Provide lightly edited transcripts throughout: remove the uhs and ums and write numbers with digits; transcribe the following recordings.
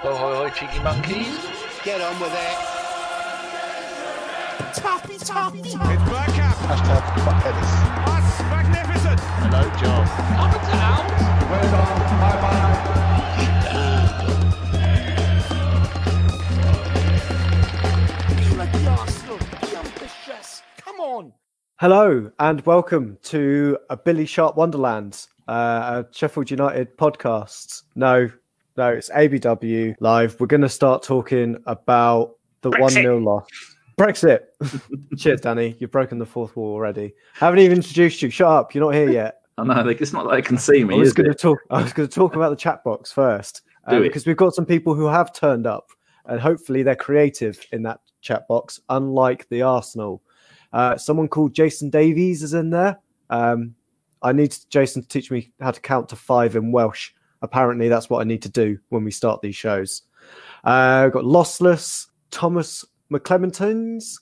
Ho, ho, ho, cheeky monkeys. Get on with it. Toppy. It's Bergkamp. Hashtag fuck Dennis. That's magnificent. Hello, John. Up and down. Well done. Bye-bye. Be like the Arsenal. Be ambitious. Come on. Hello and welcome to a Billy Sharp Wonderland, a Sheffield United podcast. No, it's ABW Live. We're going to start talking about the Brexit. 1-0 loss. Brexit. Cheers, Danny. You've broken the fourth wall already. Haven't even introduced you. Shut up. You're not here yet. I know, it's not like they can see me, I was is going it? to talk about the chat box first, Do it. because we've got some people who have turned up, and hopefully they're creative in that chat box, unlike the Arsenal. Someone called Jason Davies is in there. I need Jason to teach me how to count to 5 in Welsh. Apparently, that's what I need to do when we start these shows. We've got Lossless, Thomas Clements,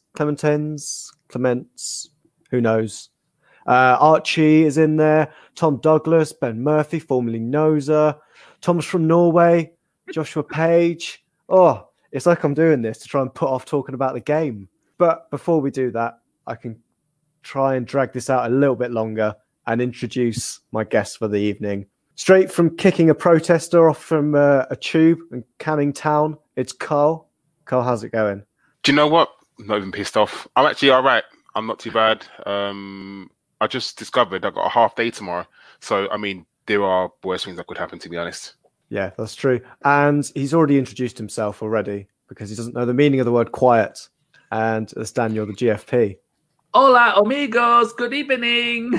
who knows? Archie is in there. Tom Douglas, Ben Murphy, formerly Noza, Thomas from Norway, Joshua Page. Oh, it's like I'm doing this to try and put off talking about the game. But before we do that, I can try and drag this out a little bit longer and introduce my guest for the evening. Straight from kicking a protester off from a tube in Canning Town, it's Carl. Carl, how's it going? Do you know what? I'm not even pissed off. I'm actually all right. I'm not too bad. I just discovered I've got a half day tomorrow. So, I mean, there are worse things that could happen, to be honest. Yeah, that's true. And he's already introduced himself already because he doesn't know the meaning of the word quiet. And it's Daniel, the GFP. Hola, amigos. Good evening.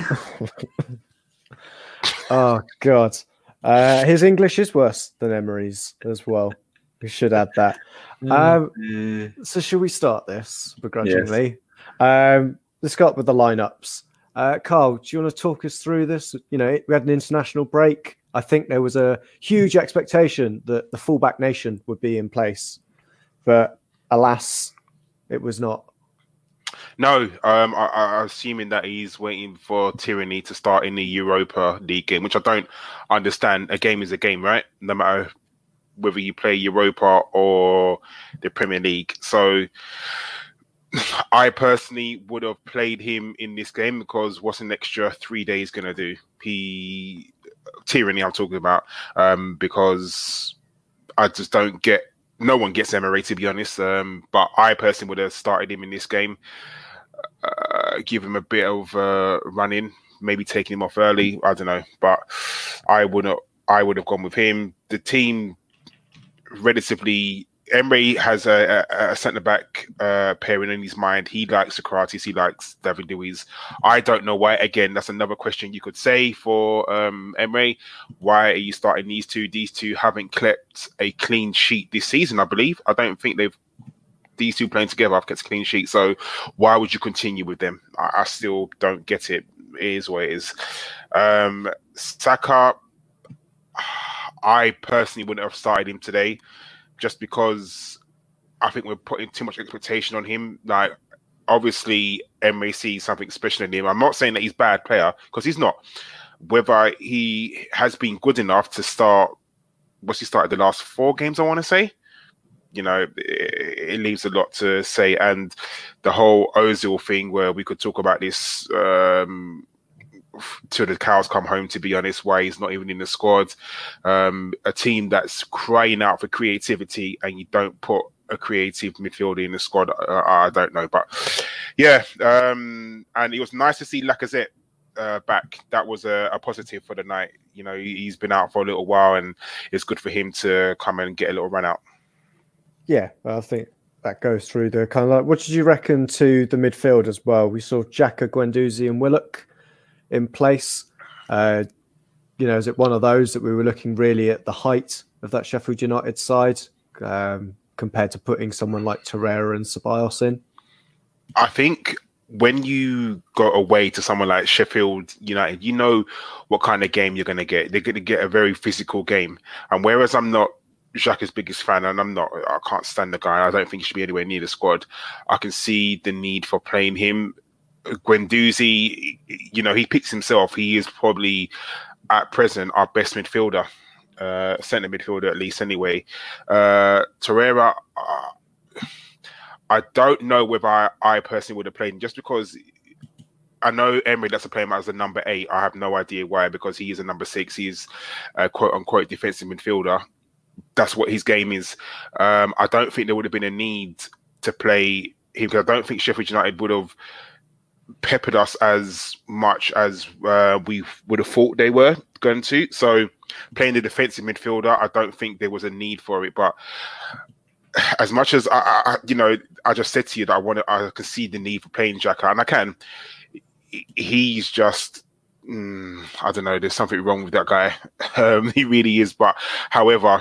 Oh, God. His English is worse than Emery's as well. We should add that. So should we start this begrudgingly? Let's start with the lineups. Carl, do you want to talk us through this? You know, we had an international break. I think there was a huge expectation that the fullback nation would be in place. But alas, it was not. No, I'm assuming that he's waiting for Tyranny to start in the Europa League game, which I don't understand. A game is a game, right? No matter whether you play Europa or the Premier League. So I personally would have played him in this game because what's an extra 3 days going to do? Tyranny I'm talking about, because I just don't get, no one gets Emery, to be honest. But I personally would have started him in this game, give him a bit of running, maybe taking him off early. I don't know, but I would have gone with him. The team, relatively, Emery has a centre-back pairing in his mind. He likes Socrates. He likes David Luiz. I don't know why. Again, that's another question you could say for Emery. Why are you starting these two? These two haven't kept a clean sheet this season, I believe. I don't think these two playing together have kept a clean sheet. So why would you continue with them? I still don't get it. It is what it is. Saka, I personally wouldn't have started him today, just because I think we're putting too much expectation on him. Like, obviously, Emery sees something special in him. I'm not saying that he's a bad player, because he's not. Whether he has been good enough to start, what's he started the last 4 games, I want to say? You know, it leaves a lot to say. And the whole Ozil thing, where we could talk about this till the cows come home, to be honest, why he's not even in the squad. A team that's crying out for creativity and you don't put a creative midfielder in the squad, I don't know. But yeah, and it was nice to see Lacazette back. That was a positive for the night. You know, he's been out for a little while and it's good for him to come and get a little run out. Yeah, well, I think that goes through the kind of like, what did you reckon to the midfield as well? We saw Xhaka, Guendouzi and Willock in place. You know, is it one of those that we were looking really at the height of that Sheffield United side compared to putting someone like Torreira and Ceballos in? I think when you go away to someone like Sheffield United, you know what kind of game you're going to get. They're going to get a very physical game. And whereas I'm not Xhaka's biggest fan, and I can't stand the guy. I don't think he should be anywhere near the squad. I can see the need for playing him. Guendouzi, you know, he picks himself. He is probably at present our best midfielder. centre midfielder at least anyway. Torreira, I don't know whether I personally would have played him just because I know Emery lets to play him as a number 8. I have no idea why, because he is a number 6. He's a quote-unquote defensive midfielder. That's what his game is. I don't think there would have been a need to play him, because I don't think Sheffield United would have peppered us as much as we would have thought they were going to. So playing the defensive midfielder, I don't think there was a need for it. But as much as I just said to you that I can see the need for playing Xhaka, and I can. He's just, I don't know. There's something wrong with that guy. He really is. But however,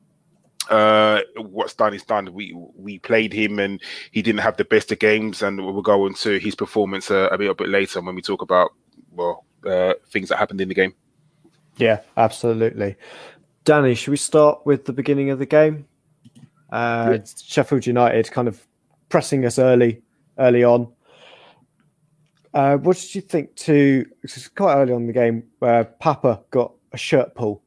what's done is done. We played him, and he didn't have the best of games. And we'll go into his performance a bit later when we talk about things that happened in the game. Yeah, absolutely. Danny, should we start with the beginning of the game? Sheffield United kind of pressing us early on. What did you think it's quite early on in the game where Papa got a shirt pull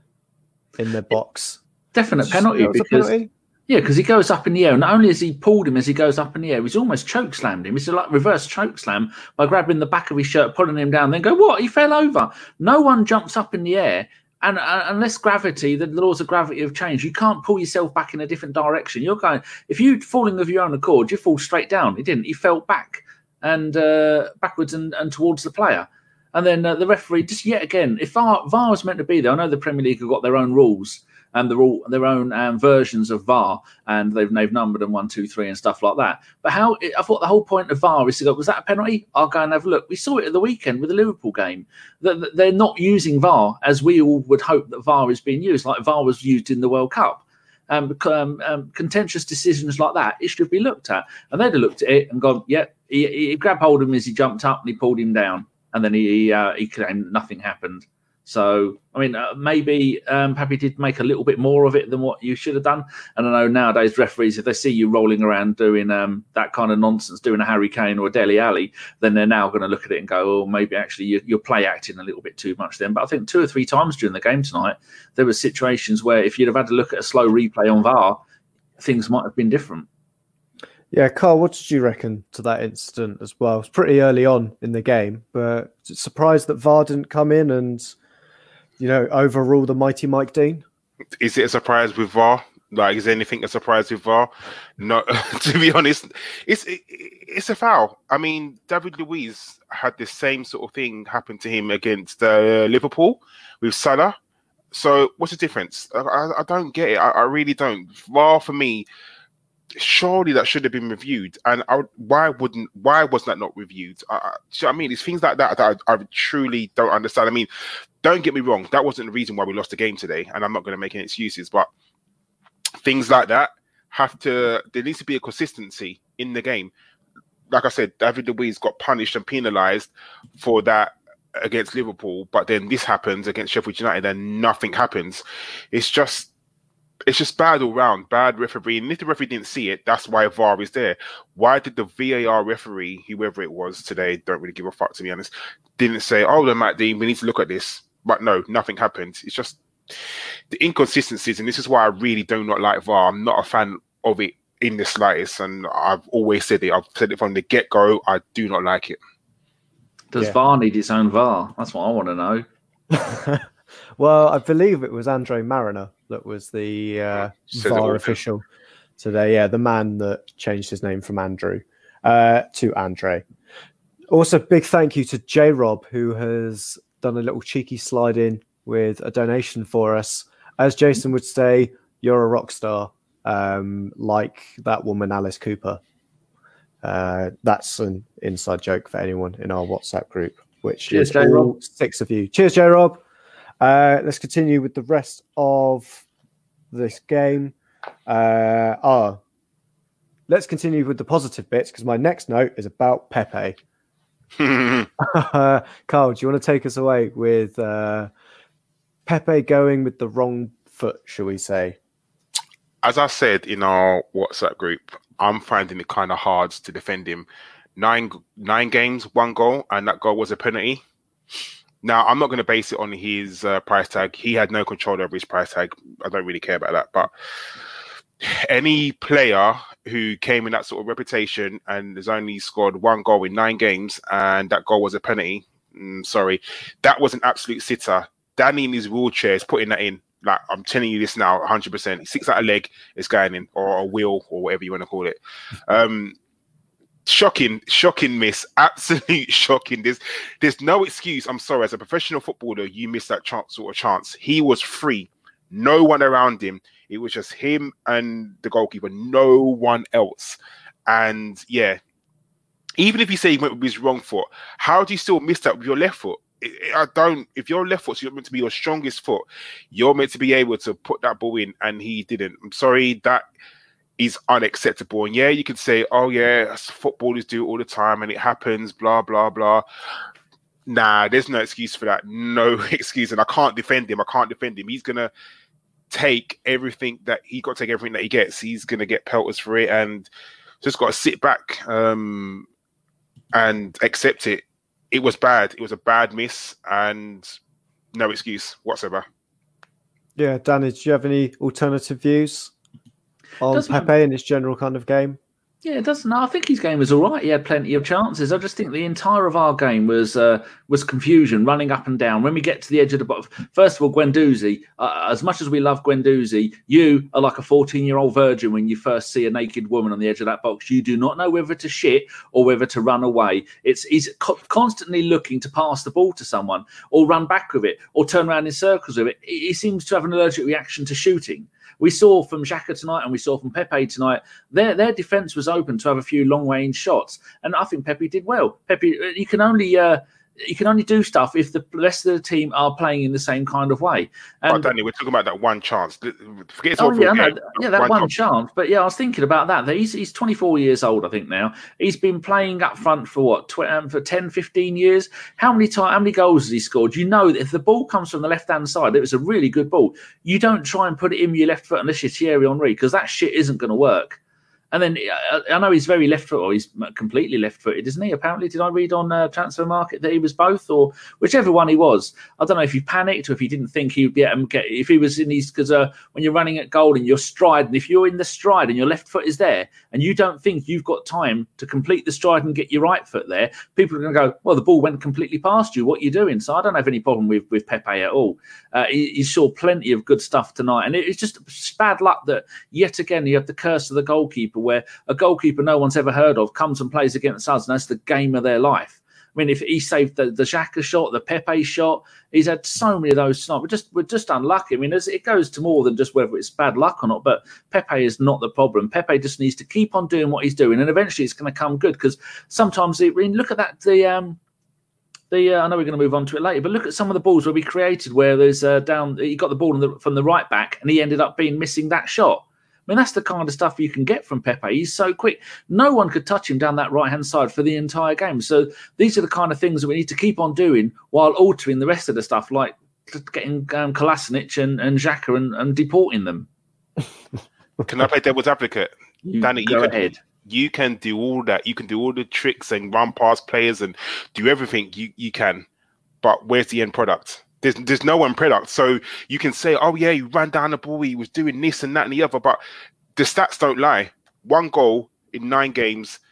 in the box? Definite penalty because he goes up in the air. Not only has he pulled him as he goes up in the air, he's almost choke slammed him. It's like reverse choke slam by grabbing the back of his shirt, pulling him down, then go, what? He fell over. No one jumps up in the air. And unless gravity, the laws of gravity have changed, you can't pull yourself back in a different direction. If you're falling of your own accord, you fall straight down. He didn't. He fell back and backwards and towards the player. And then the referee, just yet again, if VAR was meant to be there, I know the Premier League have got their own rules and their own versions of VAR, and they've numbered them 1, 2, 3 and stuff like that. But I thought the whole point of VAR is to go, was that a penalty? I'll go and have a look. We saw it at the weekend with the Liverpool game. That they're not using VAR as we all would hope that VAR is being used, like VAR was used in the World Cup. Contentious decisions like that, it should be looked at. And they'd have looked at it and gone, yeah, he grabbed hold of him as he jumped up and he pulled him down. And then he claimed nothing happened. So, I mean, maybe Pappy did make a little bit more of it than what you should have done. And I know nowadays referees, if they see you rolling around doing that kind of nonsense, doing a Harry Kane or a Dele Alli, then they're now going to look at it and go, oh, maybe actually you're play acting a little bit too much then. But I think 2 or 3 times during the game tonight, there were situations where if you'd have had to look at a slow replay on VAR, things might have been different. Yeah, Carl, what did you reckon to that incident as well? It was pretty early on in the game, but surprised that VAR didn't come in and, overrule the mighty Mike Dean? Is it a surprise with VAR? Like, is anything a surprise with VAR? No, to be honest, it's a foul. I mean, David Luiz had the same sort of thing happen to him against Liverpool with Salah. So what's the difference? I don't get it. I really don't. VAR for me, surely that should have been reviewed. And why was that not reviewed? I mean, it's things like that I truly don't understand. I mean, don't get me wrong, that wasn't the reason why we lost the game today, and I'm not going to make any excuses, but things like that there needs to be a consistency in the game. Like I said, David Luiz got punished and penalised for that against Liverpool, but then this happens against Sheffield United and nothing happens. It's just bad all round, bad refereeing. And if the referee didn't see it, that's why VAR is there. Why did the VAR referee, whoever it was today, don't really give a fuck to be honest, didn't say, oh, then Matt Dean, we need to look at this. But no, nothing happened. It's just the inconsistencies, and this is why I really do not like VAR. I'm not a fan of it in the slightest, and I've always said it. I've said it from the get-go. I do not like it. Does VAR need its own VAR? That's what I want to know. Well, I believe it was Andre Mariner that was the VAR official today. Yeah, the man that changed his name from Andrew to Andre. Also, big thank you to J-Rob, who has done a little cheeky slide in with a donation for us. As Jason would say, you're a rock star, like that woman, Alice Cooper. That's an inside joke for anyone in our WhatsApp group, which is all 6 of you. Cheers, J-Rob. Let's continue with the rest of this game. Let's continue with the positive bits, because my next note is about Pepe. Carl, do you want to take us away with Pepe going with the wrong foot, shall we say? As I said in our WhatsApp group, I'm finding it kind of hard to defend him. 9 games, 1 goal, and that goal was a penalty. Now, I'm not going to base it on his price tag. He had no control over his price tag. I don't really care about that. But any player who came in that sort of reputation and has only scored 1 goal in 9 games, and that goal was a penalty, sorry, that was an absolute sitter. Danny in his wheelchair is putting that in. Like, I'm telling you this now, 100%. He sticks out a leg, it's going in, or a wheel, or whatever you want to call it. Shocking miss. Absolute shocking. There's no excuse. I'm sorry. As a professional footballer, you missed that sort of chance. He was free. No one around him. It was just him and the goalkeeper. No one else. And yeah, even if you say he went with his wrong foot, how do you still miss that with your left foot? If your left foot's meant to be your strongest foot, you're meant to be able to put that ball in, and he didn't. I'm sorry, that is unacceptable. And yeah, you could say, oh yeah, footballers do it all the time and it happens, blah, blah, blah. Nah, there's no excuse for that. No excuse. And I can't defend him. He's going to take everything that he gets. He's going to get pelters for it, and just got to sit back and accept it. It was bad. It was a bad miss, and no excuse whatsoever. Yeah, Danny, do you have any alternative views on Pepe and his general kind of game? Yeah, it doesn't. I think his game was all right. He had plenty of chances. I just think the entire of our game was confusion, running up and down. When we get to the edge of the box, first of all, Guendouzi. As much as we love Guendouzi, you are like a 14-year-old virgin when you first see a naked woman on the edge of that box. You do not know whether to shit or whether to run away. He's constantly looking to pass the ball to someone, or run back with it, or turn around in circles with it. He seems to have an allergic reaction to shooting. We saw from Xhaka tonight and we saw from Pepe tonight, their defence was open to have a few long-range shots. And I think Pepe did well. Pepe, you can only do stuff if the rest of the team are playing in the same kind of way. And Danny, we're talking about that one chance. Forget it's that one chance. But yeah, I was thinking about that. He's 24 years old, I think now. He's been playing up front for for 10, 15 years. How many goals has he scored? You know that if the ball comes from the left-hand side, it was a really good ball. You don't try and put it in with your left foot unless you're Thierry Henry, because that shit isn't going to work. And then I know he's very left-footed, or he's completely left-footed, isn't he? Apparently, did I read on Transfer Market that he was both, or whichever one he was? I don't know if he panicked or if he didn't think he would be able to get. If he was in these, because when you're running at goal and you're stride, and if you're in the stride and your left foot is there, and you don't think you've got time to complete the stride and get your right foot there, people are going to go, well, the ball went completely past you. What are you doing? So I don't have any problem with Pepe at all. He saw plenty of good stuff tonight, and it's just bad luck that yet again you have the curse of the goalkeeper, where a goalkeeper no one's ever heard of comes and plays against us, and that's the game of their life. I mean, if he saved the Xhaka shot, the Pepe shot, he's had so many of those tonight. We're just unlucky. I mean, it goes to more than just whether it's bad luck or not, but Pepe is not the problem. Pepe just needs to keep on doing what he's doing, and eventually it's going to come good, because sometimes, look at that, I know we're going to move on to it later, but look at some of the balls where we created, where there's he got the ball from the right back, and he ended up missing that shot. I mean, that's the kind of stuff you can get from Pepe. He's so quick. No one could touch him down that right-hand side for the entire game. So these are the kind of things that we need to keep on doing while altering the rest of the stuff, like getting Kolasinac and Xhaka and deporting them. Can I play devil's advocate? Danny, go ahead. You can do all that. You can do all the tricks and run past players and do everything you can. But where's the end product? There's no end product. So you can say, oh yeah, he ran down the ball, he was doing this and that and the other, but the stats don't lie. 1 goal in 9 games.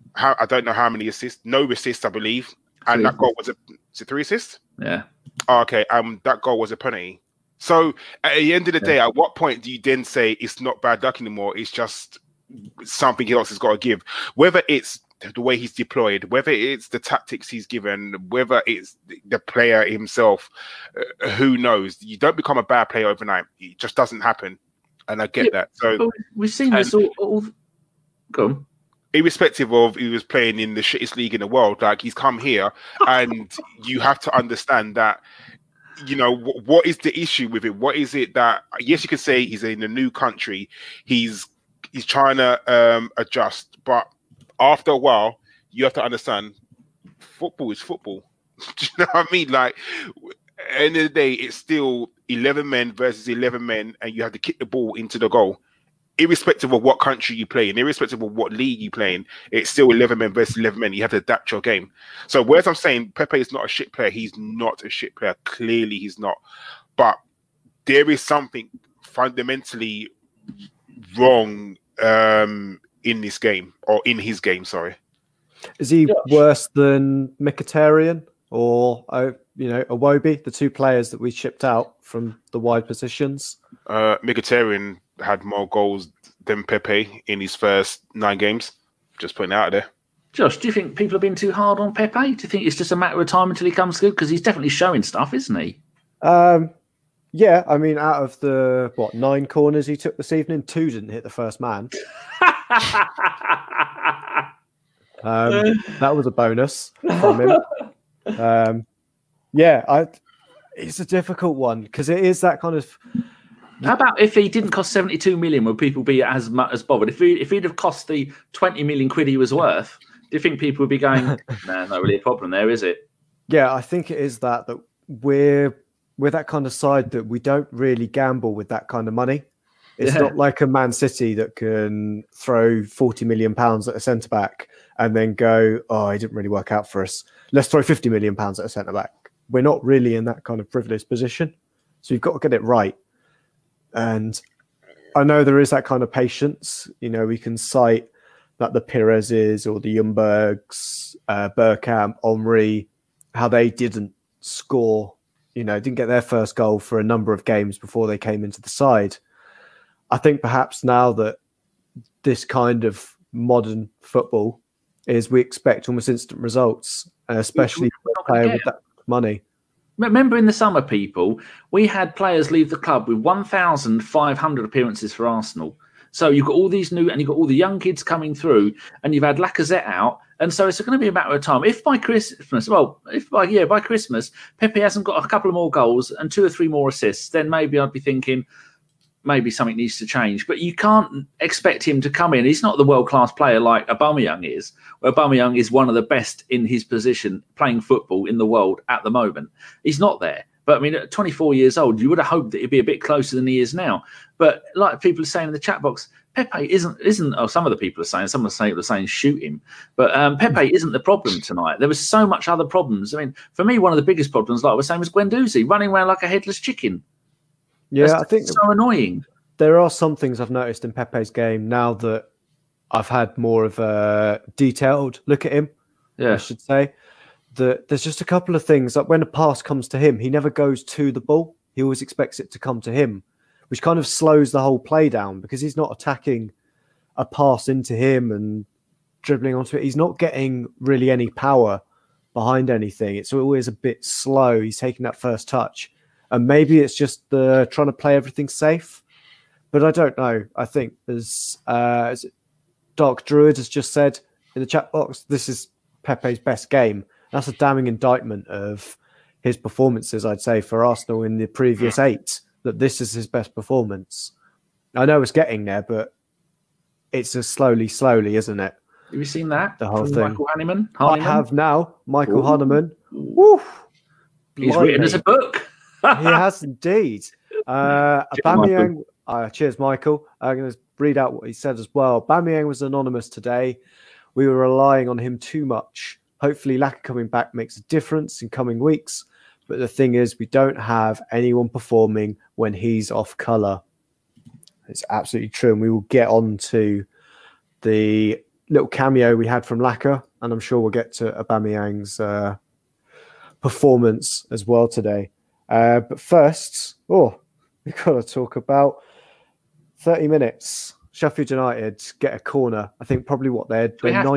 I don't know how many assists. No assists, I believe. And that goal was 3 assists? Yeah. Oh, okay. That goal was a penalty. So at the end of the day, at what point do you then say it's not bad luck anymore? It's just something else has got to give. Whether it's the way he's deployed, whether it's the tactics he's given, whether it's the player himself, who knows? You don't become a bad player overnight. It just doesn't happen. And I get that. So we've seen this all. Go on. Irrespective of he was playing in the shittest league in the world, like he's come here, and you have to understand that, what is the issue with it? What is it that, yes, you could say he's in a new country, he's trying to adjust, but after a while, you have to understand football is football. Do you know what I mean? Like, at the end of the day, it's still 11 men versus 11 men, and you have to kick the ball into the goal. irrespective of what country you play in, irrespective of what league you play in, it's still 11 men versus 11 men. You have to adapt your game. So whereas I'm saying Pepe is not a shit player, he's not a shit player. Clearly he's not. But there is something fundamentally wrong in this game, or in his game, sorry. Is he worse than Mkhitaryan or Iwobi, the two players that we shipped out from the wide positions? Mkhitaryan had more goals than Pepe in his first 9 games. Just putting it out there. Josh, do you think people have been too hard on Pepe? Do you think it's just a matter of time until he comes good? Because he's definitely showing stuff, isn't he? Yeah, I mean, out of the 9 corners he took this evening, 2 didn't hit the first man. That was a bonus from him. It's a difficult one because it is that kind of. How about if he didn't cost 72 million, would people be as bothered? If he'd have cost the 20 million quid he was worth, do you think people would be going, "Nah, not really a problem there, is it?" Yeah, I think it is that we're that kind of side that we don't really gamble with that kind of money. It's not like a Man City that can throw £40 million at a centre back and then go, "Oh, it didn't really work out for us. Let's throw £50 million at a centre back." We're not really in that kind of privileged position, so you've got to get it right. And I know there is that kind of patience. We can cite that the Perez's or the Ljungbergs, Bergkamp, Omri, how they didn't score, didn't get their first goal for a number of games before they came into the side. I think perhaps now that this kind of modern football is, we expect almost instant results, especially for a player with that money. Remember in the summer, people, we had players leave the club with 1,500 appearances for Arsenal. So you've got all these new, and you've got all the young kids coming through, and you've had Lacazette out. And so it's going to be a matter of time. If by Christmas, by Christmas, Pepe hasn't got a couple of more goals and 2 or 3 more assists, then maybe I'd be thinking maybe something needs to change. But you can't expect him to come in. He's not the world-class player like Aubameyang is. Aubameyang is one of the best in his position playing football in the world at the moment. He's not there. But I mean, at 24 years old, you would have hoped that he'd be a bit closer than he is now. But like people are saying in the chat box, Pepe isn't. Oh, some of the people are saying shoot him. But Pepe isn't the problem tonight. There was so much other problems. I mean, for me, one of the biggest problems, like I was saying, was Guendouzi running around like a headless chicken. Yeah, I think so annoying. There are some things I've noticed in Pepe's game now that I've had more of a detailed look at him. Yeah, I should say that there's just a couple of things, like when a pass comes to him, he never goes to the ball. He always expects it to come to him, which kind of slows the whole play down because he's not attacking a pass into him and dribbling onto it. He's not getting really any power behind anything. It's always a bit slow. He's taking that first touch. And maybe it's just the trying to play everything safe. But I don't know. I think there's Dark Druid has just said in the chat box, this is Pepe's best game. That's a damning indictment of his performances, I'd say, for Arsenal in the previous 8, that this is his best performance. I know it's getting there, but it's just slowly, isn't it? Have you seen that? The whole thing. Michael Hahnemann? I have now. Michael Hahnemann. Woo! He's written as a book. He has indeed. Aubameyang. Cheers, Michael. I'm going to read out what he said as well. Aubameyang was anonymous today. We were relying on him too much. Hopefully, Laka coming back makes a difference in coming weeks. But the thing is, we don't have anyone performing when he's off colour. It's absolutely true. And we will get on to the little cameo we had from Laka. And I'm sure we'll get to Aubameyang's performance as well today. But first, we've got to talk about 30 minutes. Sheffield United get a corner. I think probably they're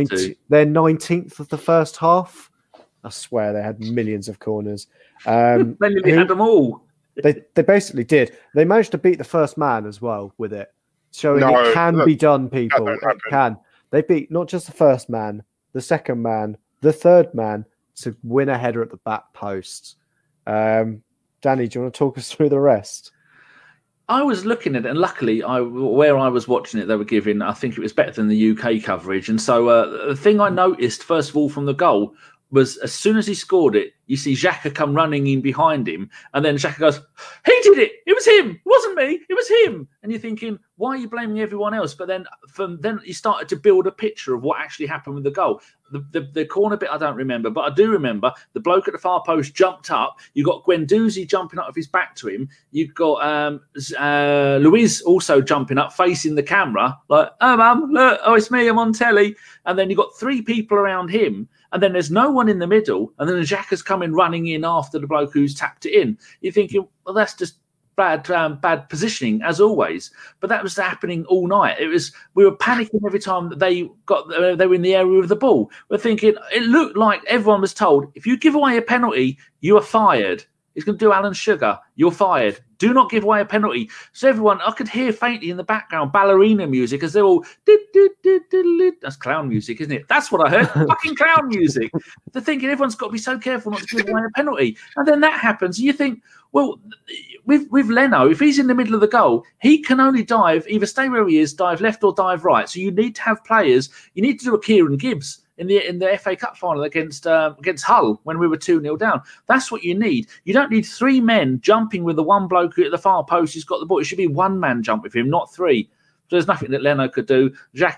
19th of the first half. I swear they had millions of corners. They nearly had them all. They basically did. They managed to beat the first man as well with it, showing it can be done, people. It can. They beat not just the first man, the second man, the third man to win a header at the back post. Danny, do you want to talk us through the rest? I was looking at it, and luckily, where I was watching it, they were giving, I think it was better than the UK coverage. And so the thing I noticed, first of all, from the goal, was as soon as he scored it, you see Xhaka come running in behind him, and then Xhaka goes, "He did it! It was him! It wasn't me! It was him!" And you're thinking, why are you blaming everyone else? But then you started to build a picture of what actually happened with the goal. The corner bit I don't remember, but I do remember the bloke at the far post jumped up. You got Guendouzi jumping up with his back to him. You've got Luiz also jumping up, facing the camera, like, "Oh, mum, look, oh, it's me, I'm on telly." And then you've got 3 people around him, and then there's no one in the middle, and then Xhaka's coming running in after the bloke who's tapped it in. You're thinking, well, that's just bad positioning as always. But that was happening all night. We were panicking every time that they were in the area of the ball. We're thinking, it looked like everyone was told, if you give away a penalty, you are fired. He's going to do Alan Sugar. You're fired. Do not give away a penalty. So everyone, I could hear faintly in the background ballerina music as they're all, that's clown music, isn't it? That's what I heard. Fucking clown music. They're thinking everyone's got to be so careful not to give away a penalty. And then that happens. And you think, well, with Leno, if he's in the middle of the goal, he can only dive, either stay where he is, dive left or dive right. So you need to have players. You need to do a Kieran Gibbs in the FA Cup final against Hull when we were 2-0 down. That's what you need. You don't need 3 men jumping with the one bloke at the far post who's got the ball. It should be 1 man jump with him, not 3. So there's nothing that Leno could do.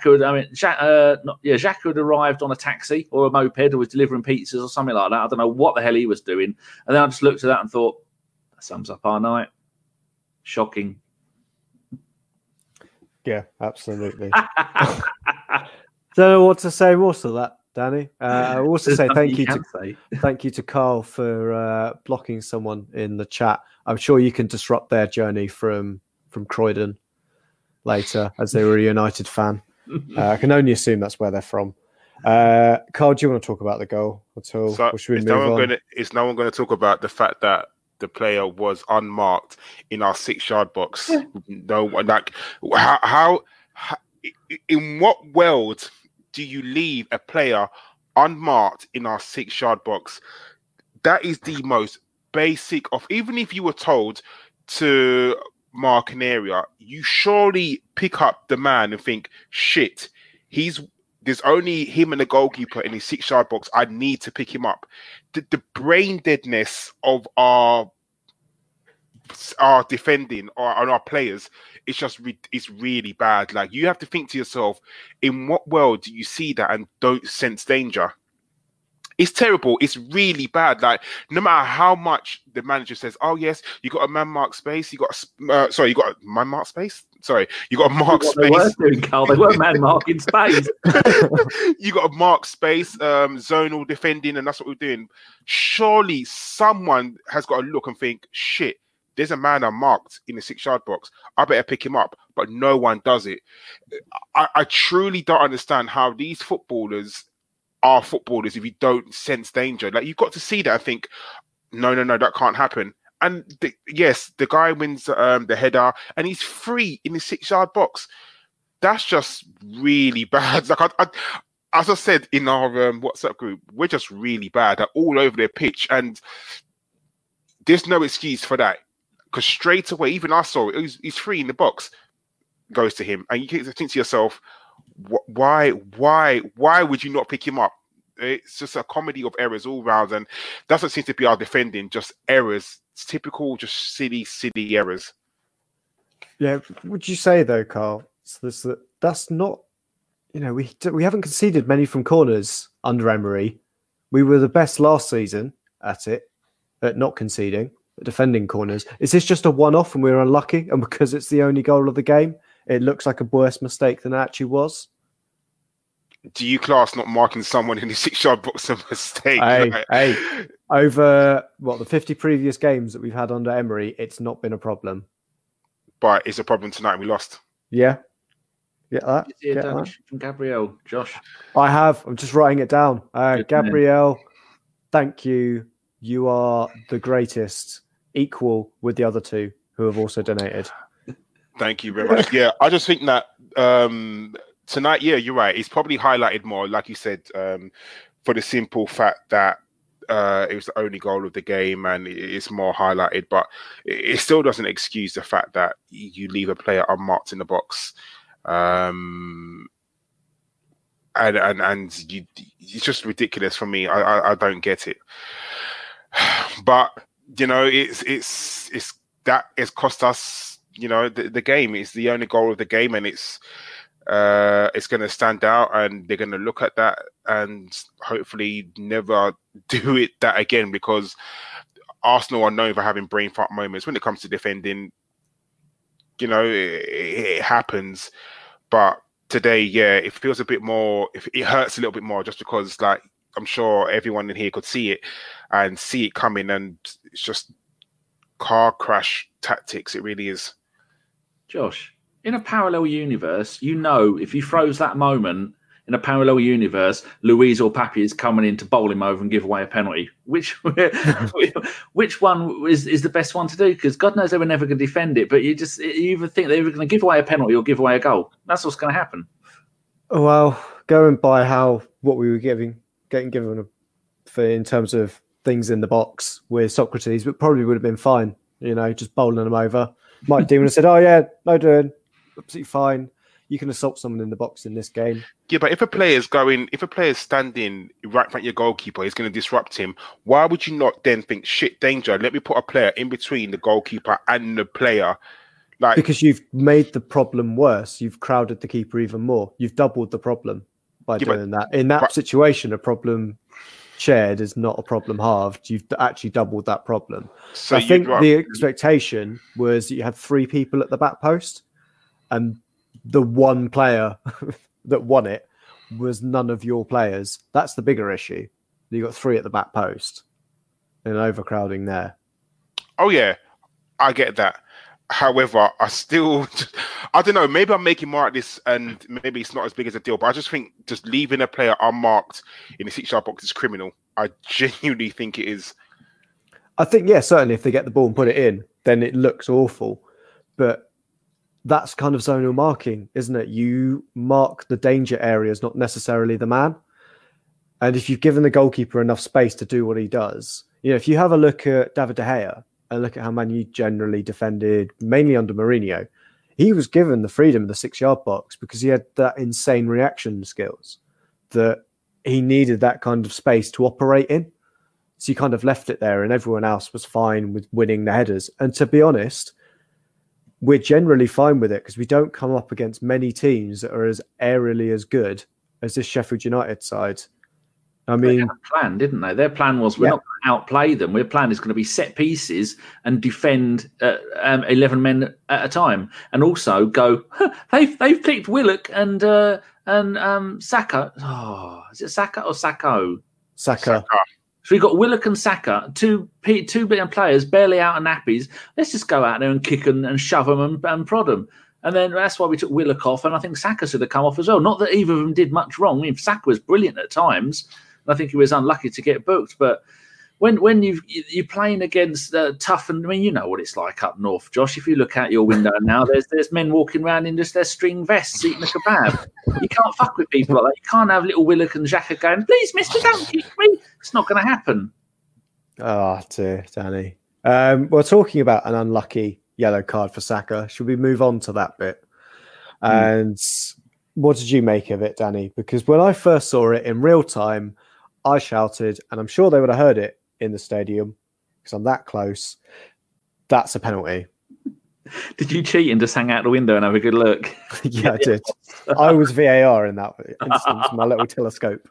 Xhaka had arrived on a taxi or a moped or was delivering pizzas or something like that. I don't know what the hell he was doing. And then I just looked at that and thought, that sums up our night. Shocking. Yeah, absolutely. Don't know what to say more to that, Danny. I also say thank you to Carl for blocking someone in the chat. I'm sure you can disrupt their journey from Croydon later, as they were a United fan. I can only assume that's where they're from. Carl, do you want to talk about the goal at all? So is no one going to talk about the fact that the player was unmarked in our 6-yard box? No, like how in what world do you leave a player unmarked in our 6-yard box? That is the most basic of, even if you were told to mark an area, you surely pick up the man and think, shit, there's only him and the goalkeeper in his 6-yard box. I need to pick him up. The brain deadness of our defending on our players, it's really bad. Like, you have to think to yourself, in what world do you see that and don't sense danger? It's terrible. It's really bad. Like, no matter how much the manager says, "Oh yes, you got a man mark space. You got a man mark space. Sorry, you got a mark space." They were doing, Carl. They were man marking space. You got a mark space, zonal defending, and that's what we're doing. Surely someone has got to look and think, "Shit, there's a man unmarked in the 6-yard box. I better pick him up." But no one does it. I truly don't understand how these footballers are footballers if you don't sense danger. Like, you've got to see that and think, no, that can't happen. And the guy wins the header and he's free in the 6-yard box. That's just really bad. Like, as I said in our WhatsApp group, we're just really bad. They're all over their pitch, and there's no excuse for that. Because straight away, even I saw it, he's free in the box, goes to him, and you can think to yourself, why would you not pick him up? It's just a comedy of errors all round, and that's what seems to be our defending, just errors. It's typical, just silly errors. Yeah, would you say though, Carl, that's not, we haven't conceded many from corners under Emery. We were the best last season at not conceding, at defending corners. Is this just a one-off and we're unlucky, and because it's the only goal of the game, it looks like a worse mistake than it actually was? Do you class not marking someone in the 6-yard box a mistake? Hey, over the 50 previous games that we've had under Emery, it's not been a problem. But it's a problem tonight. We lost. Yeah. Get that? That? From Gabriel, Josh. I have. I'm just writing it down. Gabriel, thank you. You are the greatest, equal with the other 2 who have also donated. Thank you very much. Yeah, I just think that tonight, yeah, you're right. It's probably highlighted more, like you said, for the simple fact that it was the only goal of the game and it's more highlighted. But it still doesn't excuse the fact that you leave a player unmarked in the box. And it's just ridiculous for me. I don't get it. But it's that it's cost us. The game. It's the only goal of the game, and it's going to stand out, and they're going to look at that and hopefully never do that again, because Arsenal are known for having brain fart moments when it comes to defending. It happens, but today, it feels a bit more. It hurts a little bit more, just because, like, I'm sure everyone in here could see it and see it coming, and it's just car crash tactics. It really is. Josh, in a parallel universe, if he throws that moment in a parallel universe, Luiz or Papi is coming in to bowl him over and give away a penalty. Which one is the best one to do? Because God knows they were never going to defend it, but you either think they're either going to give away a penalty or give away a goal. That's what's going to happen. Well, going by what we were getting given in terms of things in the box with Socrates, but probably would have been fine. Just bowling them over. Mike Dean would have said, "Oh yeah, no doing, absolutely fine. You can assault someone in the box in this game." Yeah, but if a player's standing right in front of your goalkeeper, he's going to disrupt him. Why would you not then think, shit, danger, let me put a player in between the goalkeeper and the player? Because you've made the problem worse. You've crowded the keeper even more. You've doubled the problem by doing that. In that situation, a problem shared is not a problem halved. You've actually doubled that problem. So I think the expectation was that you had 3 people at the back post, and the one player that won it was none of your players. That's the bigger issue. You got 3 at the back post and overcrowding there. Oh yeah, I get that. However, I don't know, maybe I'm making more at this and maybe it's not as big as a deal, but I just think just leaving a player unmarked in the 6-yard box is criminal. I genuinely think it is. I think, certainly if they get the ball and put it in, then it looks awful. But that's kind of zonal marking, isn't it? You mark the danger areas, not necessarily the man. And if you've given the goalkeeper enough space to do what he does, if you have a look at David De Gea and look at how Man U generally defended, mainly under Mourinho, he was given the freedom of the 6-yard box because he had that insane reaction skills that he needed that kind of space to operate in. So he kind of left it there and everyone else was fine with winning the headers. And to be honest, we're generally fine with it because we don't come up against many teams that are as aerially as good as this Sheffield United side. I mean, they had a plan, didn't they? Their plan was we're not going to outplay them. Their plan is going to be set pieces and defend 11 men at a time, and also go. They've picked Willock and Saka. Oh, is it Saka or Sacco? Saka. So we've got Willock and Saka, two billion players, barely out of nappies. Let's just go out there and kick and shove them and prod them. And then that's why we took Willock off, and I think Saka should have come off as well. Not that either of them did much wrong. I mean, Saka was brilliant at times. I think he was unlucky to get booked. But when you're playing against tough, and I mean, you know what it's like up north, Josh. If you look out your window now, there's men walking around in just their string vests eating a kebab. You can't fuck with people like that. You can't have little Willock and Xhaka going, please, mister, don't kick me. It's not going to happen. Oh, dear, Danny. We're talking about an unlucky yellow card for Saka. Should we move on to that bit? And what did you make of it, Danny? Because when I first saw it in real time, I shouted, and I'm sure they would have heard it in the stadium because I'm that close. That's a penalty. Did you cheat and just hang out the window and have a good look? Yeah, I did. I was VAR in that instance, my little telescope.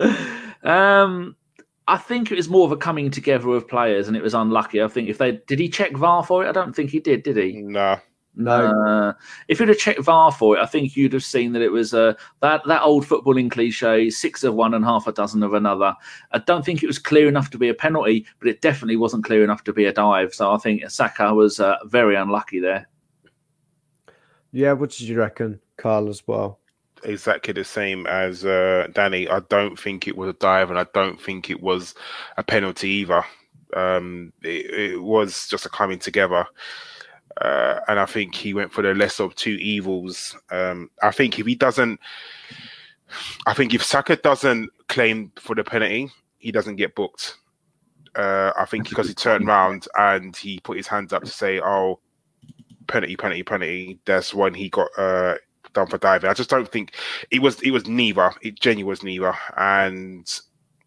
I think it was more of a coming together of players, and it was unlucky. I think did he check VAR for it? I don't think he did he? No. If you'd have checked VAR for it, I think you'd have seen that it was that old footballing cliche, 6 of one and half a dozen of another. I don't think it was clear enough to be a penalty, but it definitely wasn't clear enough to be a dive. So I think Saka was very unlucky there. Yeah, what did you reckon, Carl, as well? Exactly the same as Danny. I don't think it was a dive, and I don't think it was a penalty either. It was just a coming together. And I think he went for the lesser of two evils. I think if Saka doesn't claim for the penalty, he doesn't get booked. I think because he turned around and he put his hands up to say, "Oh, penalty." That's when he got done for diving. I just don't think it was neither. It genuinely was neither, and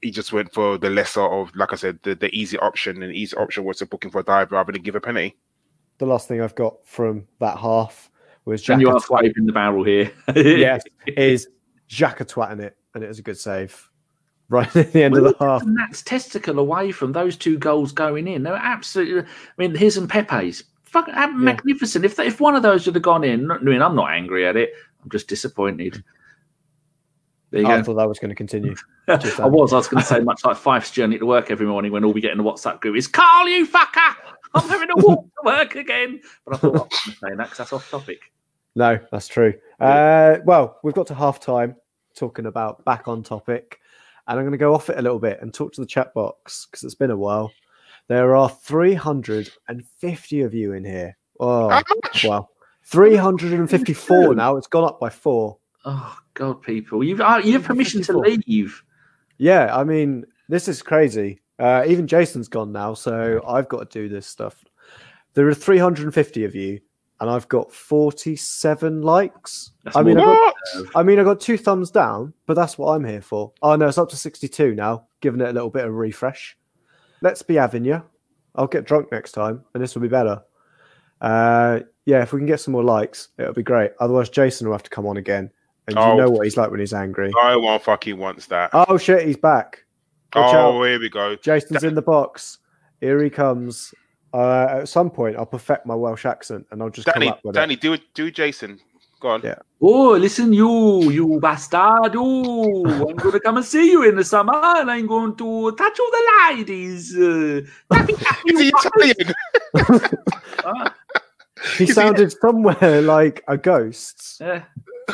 he just went for the lesser of, like I said, the easy option, and the easy option was to book him for a dive rather than give a penalty. The last thing I've got from that half was And you are Xhaka scraping the barrel here. yes, is Xhaka twatting it, and it was a good save right at the end of the half. And that's testicle away from those 2 goals going in. They're absolutely. I mean, his and Pepe's fucking magnificent. If one of those would have gone in, I mean, I'm not angry at it. I'm just disappointed. There you I go. thought that was going to continue. I was going to say, much like Fife's journey to work every morning when all we get in the WhatsApp group is, Carl, you fucker! I'm having to walk to work again. But I thought I was going to say that because that's off topic. No, that's true. Well, we've got to half time talking about back on topic, and I'm going to go off it a little bit and talk to the chat box because it's been a while. There are 350 of you in here. Oh, wow. 354 now. It's gone up by 4. Oh, God, people. You have permission to leave. Yeah, I mean, this is crazy. Even Jason's gone now, so I've got to do this stuff. There are 350 of you, and I've got 47 likes. I mean, I got 2 thumbs down, but that's what I'm here for. Oh no, it's up to 62 now, giving it a little bit of a refresh. Let's be having you. I'll get drunk next time, and this will be better. Yeah, if we can get some more likes, it'll be great. Otherwise, Jason will have to come on again, and you know what he's like when he's angry. No one fucking wants that. Oh shit, he's back. Watch out. Here we go. Jason's in the box. Here he comes. At some point, I'll perfect my Welsh accent, and I'll just come up with Danny, it. do Jason. Go on. Yeah. Oh, listen, you bastard. Oh, I'm going to come and see you in the summer, and I'm going to touch all the ladies. Is he Italian? He sounded somewhere like a ghost. Yeah.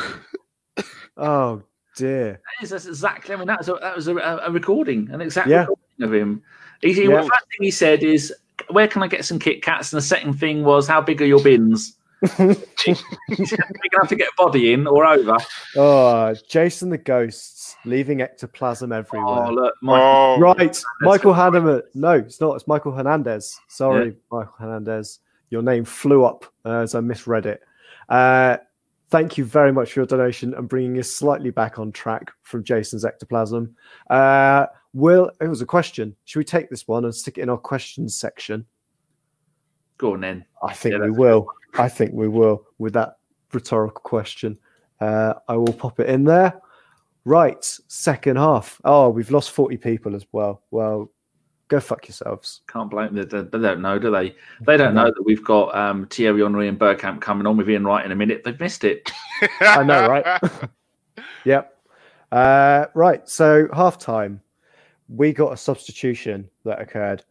Oh, dear. That's exactly. I mean, that was a recording, an exact Yeah. recording of him. The first thing he said is, "Where can I get some Kit Kats?" And the second thing was, "How big are your bins?" You're going to have to get a body in or over. Oh, Jason the Ghosts leaving ectoplasm everywhere. Oh, look, Michael Hernandez. No, it's not. It's Michael Hernandez. Sorry, Michael Hernandez. Your name flew up as I misread it. Thank you very much for your donation and bringing us slightly back on track from Jason's ectoplasm. It was a question. Should we take this one and stick it in our questions section? Go on then. I think we will. I think we will with that rhetorical question. I will pop it in there. Right, second half. Oh, we've lost 40 people as well. Well, go fuck yourselves. Can't blame them. They don't know, do they? They don't know that we've got Thierry Henry and Bergkamp coming on with Ian Wright in a minute. They've missed it. I know, right? Yep. Right, so half-time. We got a substitution that occurred.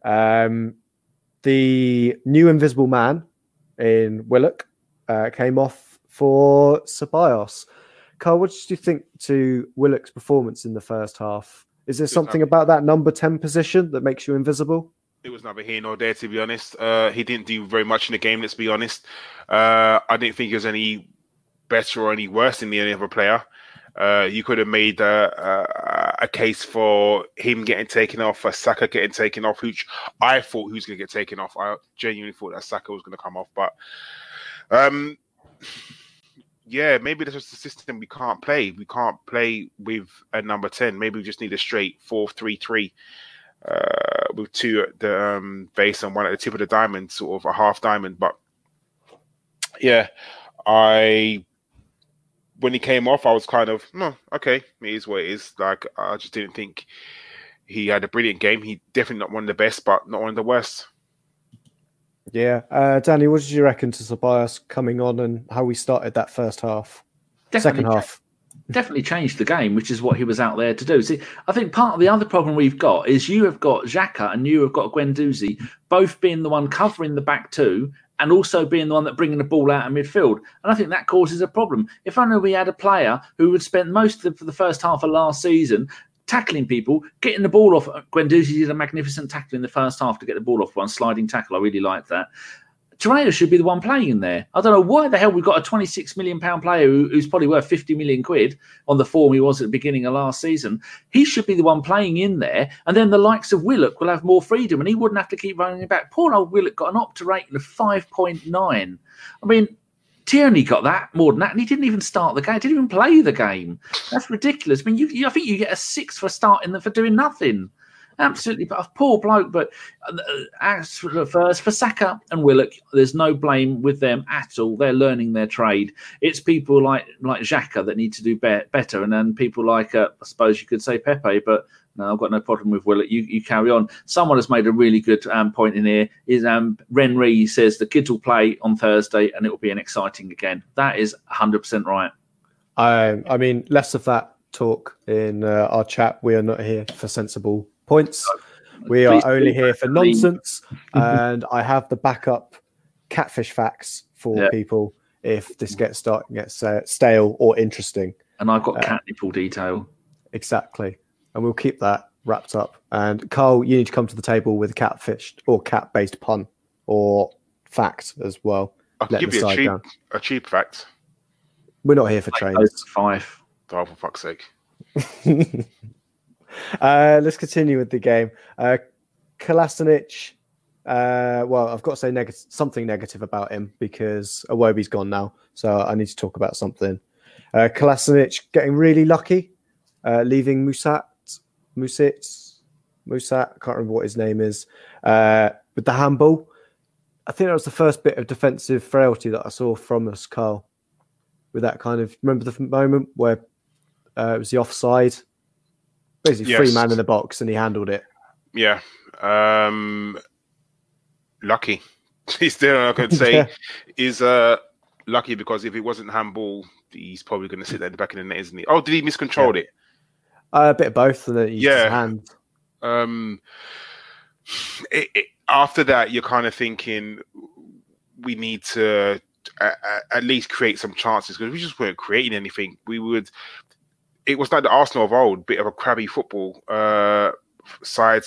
The new Invisible Man in Willock came off for Ceballos. Carl, what did you think to Willock's performance in the first half? Is there something about that number 10 position that makes you invisible? It was neither here nor there, to be honest. He didn't do very much in the game, let's be honest. I didn't think he was any better or any worse than any other player. You could have made a case for him getting taken off, for Saka getting taken off, which I thought he was going to get taken off. I genuinely thought that Saka was going to come off. But, yeah, maybe that's just the system we can't play. We can't play with a number 10. Maybe we just need a straight 4-3-3 with 2 at the base and 1 at the tip of the diamond, sort of a half diamond. But, yeah, when he came off, I was kind of, no, okay, it is what it is. Like, I just didn't think he had a brilliant game. He definitely not one of the best, but not one of the worst. Yeah. Danny, what did you reckon to Ceballos coming on and how we started that first half? Second half. Definitely changed the game, which is what he was out there to do. See, I think part of the other problem we've got is you have got Xhaka and you have got Guendouzi both being the one covering the back 2 and also being the one that bringing the ball out of midfield. And I think that causes a problem. If only we had a player who would spend most of the first half of last season tackling people, getting the ball off. Guendouzi did a magnificent tackle in the first half to get the ball off, one sliding tackle. I really liked that. Torreira should be the one playing in there. I don't know why the hell we've got a £26 million player who's probably worth 50 million quid on the form he was at the beginning of last season. He should be the one playing in there, and then the likes of Willock will have more freedom, and he wouldn't have to keep running it back. Poor old Willock got an Opta rating of 5.9. I mean, Tierney got that more than that, and he didn't even start the game. Didn't even play the game. That's ridiculous. I mean, I think you get a 6 for starting for doing nothing. Absolutely, but a poor bloke. But as for Saka and Willock, there's no blame with them at all. They're learning their trade. It's people like Xhaka that need to do better, and then people like I suppose you could say Pepe. But no, I've got no problem with Willock. You carry on. Someone has made a really good point in here. Is Renri says the kids will play on Thursday and it will be an exciting again. That is 100% right. I mean, less of that talk in our chat. We are not here for sensible points. We are only here for nonsense, and I have the backup catfish facts for people if this gets stale or interesting. And I've got cat nipple detail. Exactly, and we'll keep that wrapped up. And Carl, you need to come to the table with a catfish or cat-based pun or fact as well. I can give you a cheap fact. We're not here for trains. 5. Oh, for fuck's sake. Let's continue with the game. Kolasinac. Well, I've got to say something negative about him because Iwobi's gone now, so I need to talk about something. Kolasinac getting really lucky, leaving Musat. I can't remember what his name is. With the handball, I think that was the first bit of defensive frailty that I saw from us, Carl. With that kind of, remember the moment where it was the offside. Basically, 3 man in the box, and he handled it. Yeah, lucky. He's still, I could say, is lucky because if it wasn't handball, he's probably going to sit there at the back of the net, isn't he? Oh, did he miscontrol it? A bit of both, and then he used his hand. After that, you're kind of thinking we need to at least create some chances because we just weren't creating anything. It was like the Arsenal of old, bit of a crabby football. Side,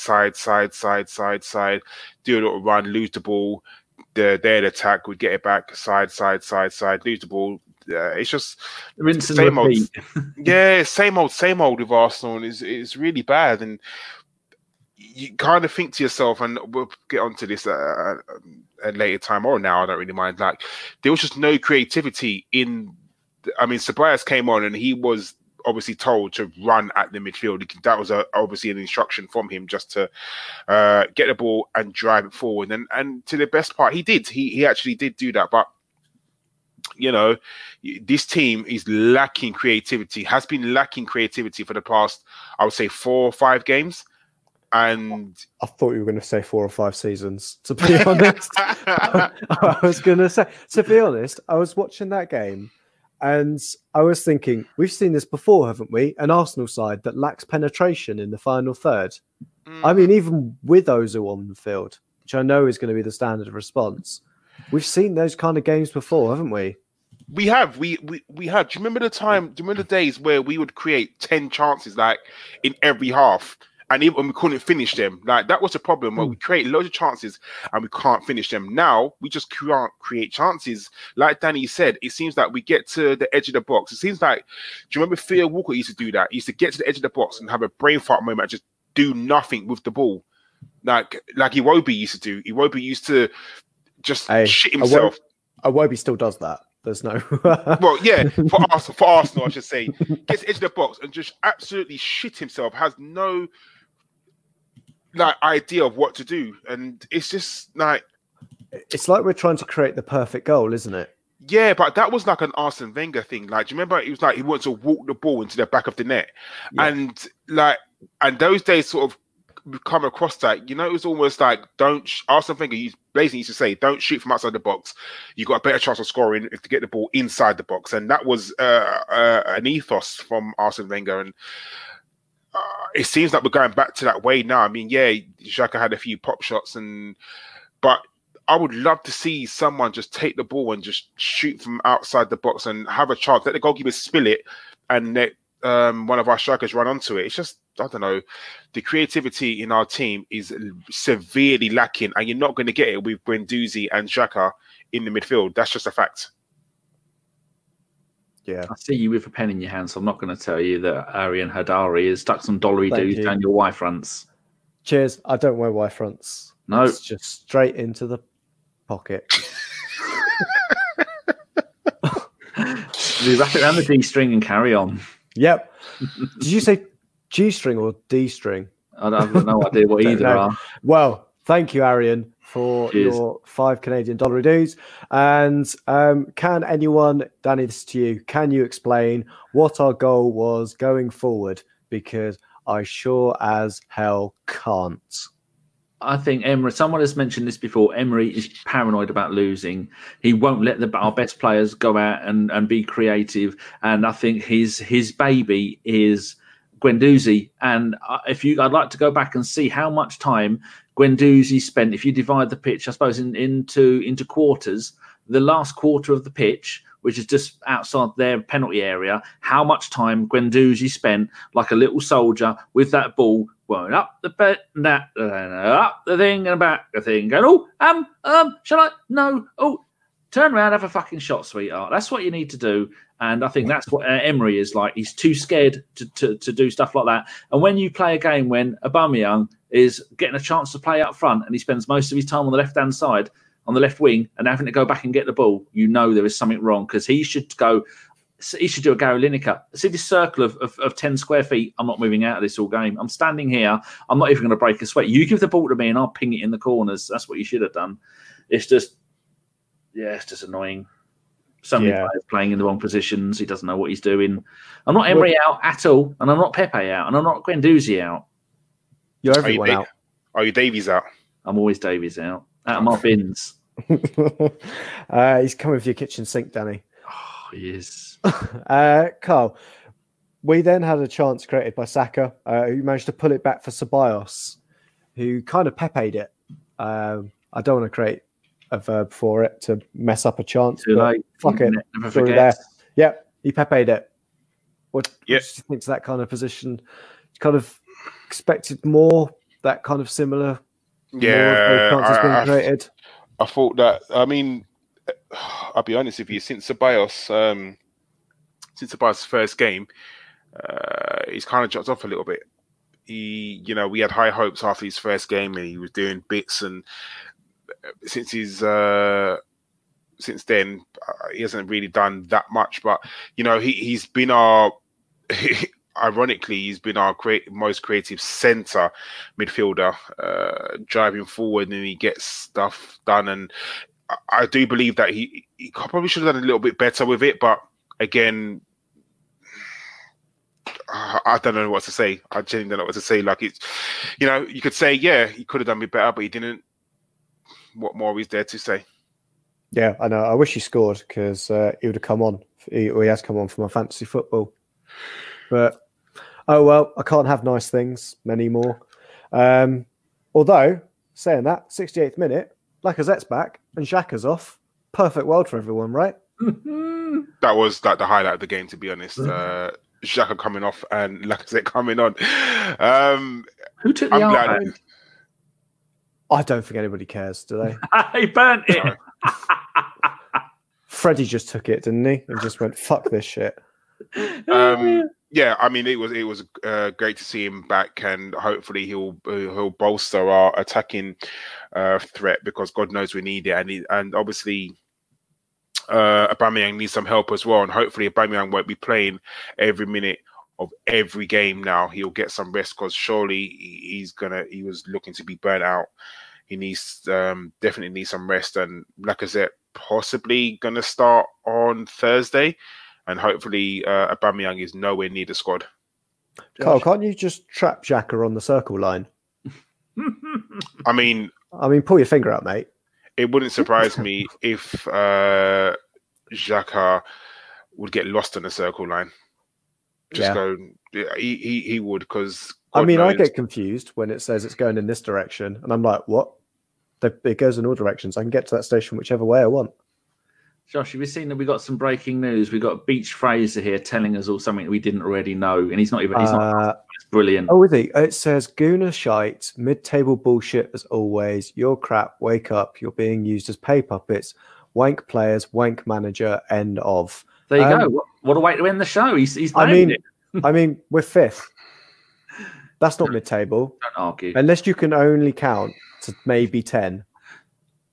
do a little run, lose the ball. Their attack would get it back, side, lose the ball. It's just same old. Yeah, same old with Arsenal, and it's really bad. And you kind of think to yourself, and we'll get onto this at a later time or now. I don't really mind. Like there was just no creativity in. I mean, Ceballos came on, and he was obviously told to run at the midfield. That was obviously an instruction from him just to get the ball and drive it forward. And to the best part, he did. He actually did do that. But, you know, this team is lacking creativity, has been lacking creativity for the past, I would say, 4 or 5 games. And I thought you were going to say 4 or 5 seasons, to be honest. I was going to say, to be honest, I was watching that game and I was thinking, we've seen this before, haven't we? An Arsenal side that lacks penetration in the final third. I mean, even with Ozil on the field, which I know is going to be the standard of response, we've seen those kind of games before, haven't we? We have. We have. Do you remember the time? Do you remember the days where we would create 10 chances like in every half? And even when we couldn't finish them, like that was a problem where we create loads of chances and we can't finish them. Now we just can't create chances. Like Danny said, it seems like we get to the edge of the box. It seems like, do you remember Theo Walcott used to do that? He used to get to the edge of the box and have a brain fart moment and just do nothing with the ball. Like Iwobi used to do. Iwobi used to just shit himself. Iwobi still does that. There's no... Well, yeah, for Arsenal, I should say. Gets to the edge of the box and just absolutely shit himself. Has no... idea of what to do, and it's just like it's like we're trying to create the perfect goal, isn't it? Yeah, but that was like an Arsene Wenger thing. Like, do you remember? It was like he wanted to walk the ball into the back of the net, and those days sort of come across that. You know, it was almost like Arsene Wenger basically used to say, "Don't shoot from outside the box. You got a better chance of scoring if to get the ball inside the box," and that was an ethos from Arsene Wenger. And it seems like we're going back to that way now. I mean, yeah, Xhaka had a few pop shots, but I would love to see someone just take the ball and just shoot from outside the box and have a chance. Let the goalkeeper spill it and let one of our strikers run onto it. It's just, I don't know, the creativity in our team is severely lacking, and you're not going to get it with Guendouzi and Xhaka in the midfield. That's just a fact. Yeah, I see you with a pen in your hand, so I'm not going to tell you that Arian Hadari has stuck some dollary doos down your Y fronts. Cheers. I don't wear Y fronts. No, it's just straight into the pocket. We wrap it around the D string and carry on. Yep. Did you say G string or D string? I have no idea what either are. Well, thank you, Arian, for your $5 Canadian dues. And can anyone, Danny, this is to you, can you explain what our goal was going forward? Because I sure as hell can't. I think Emery, someone has mentioned this before, Emery is paranoid about losing. He won't let our best players go out and be creative. And I think his baby is Guendouzi. And I'd like to go back and see how much time Guendouzi spent, if you divide the pitch, I suppose, into quarters, the last quarter of the pitch, which is just outside their penalty area, how much time Guendouzi spent like a little soldier with that ball, going up the bed, up the thing and back the thing, going, shall I? No. Oh, turn around, have a fucking shot, sweetheart. That's what you need to do. And I think that's what Emery is like. He's too scared to do stuff like that. And when you play a game when Aubameyang is getting a chance to play up front and he spends most of his time on the left-hand side, on the left wing, and having to go back and get the ball, you know there is something wrong, because he should do a Gary Lineker. See this circle of 10 square feet? I'm not moving out of this all game. I'm standing here. I'm not even going to break a sweat. You give the ball to me and I'll ping it in the corners. That's what you should have done. It's just annoying. So many players playing in the wrong positions. He doesn't know what he's doing. I'm not Emery out at all, and I'm not Pepe out, and I'm not Guendouzi out. You're everyone out. Are you Davies out? I'm always Davies out of my bins. He's coming for your kitchen sink, Danny. Oh, he is. Carl, we then had a chance created by Saka, who managed to pull it back for Ceballos, who kind of Pepe'd it. I don't want to create a verb for it to mess up a chance. But fuck it. Never through there. Yep, he Pepe'd it. What do you think to that kind of position? Kind of expected more, that kind of similar. Yeah, created. I thought that. I mean, I'll be honest with you. Since Ceballos' first game, he's kind of dropped off a little bit. We had high hopes after his first game, and he was doing bits. And since then, he hasn't really done that much. But he's been our. Ironically, he's been our most creative centre midfielder, driving forward, and he gets stuff done. And I do believe that he probably should have done a little bit better with it. But again, I don't know what to say. I genuinely don't know what to say. Like, it's, you could say, he could have done me better, but he didn't. What more is there to say? Yeah, I know. I wish he scored, because he would have come on. He has come on for my fantasy football. But, oh well, I can't have nice things anymore. Although, saying that, 68th minute, Lacazette's back and Xhaka's off. Perfect world for everyone, right? That was the highlight of the game, to be honest. Xhaka coming off and Lacazette coming on. Who took the outside? I don't think anybody cares, do they? He burnt it. Freddie just took it, didn't he? And just went, fuck this shit. Yeah, I mean, it was great to see him back, and hopefully he'll bolster our attacking threat, because God knows we need it, and obviously Aubameyang needs some help as well, and hopefully Aubameyang won't be playing every minute of every game now. He'll get some rest, because surely he was looking to be burnt out. He needs definitely needs some rest, and Lacazette possibly going to start on Thursday. And hopefully, Aubameyang is nowhere near the squad. Carl, can't you just trap Xhaka on the circle line? I mean, pull your finger out, mate. It wouldn't surprise me if Xhaka would get lost on the circle line. He would, because I get confused when it says it's going in this direction, and I'm like, what? It goes in all directions. I can get to that station whichever way I want. Josh, have you seen that we got some breaking news? We got Beach Fraser here telling us all something we didn't already know, and he's not. It's brilliant. Oh, is he? It says Guna shite, mid-table bullshit as always. You're crap. Wake up. You're being used as pay puppets. Wank players. Wank manager. End of. There you go. What a way to end the show. He's nailed it. We're fifth. That's not mid-table. Don't argue. Unless you can only count to maybe 10.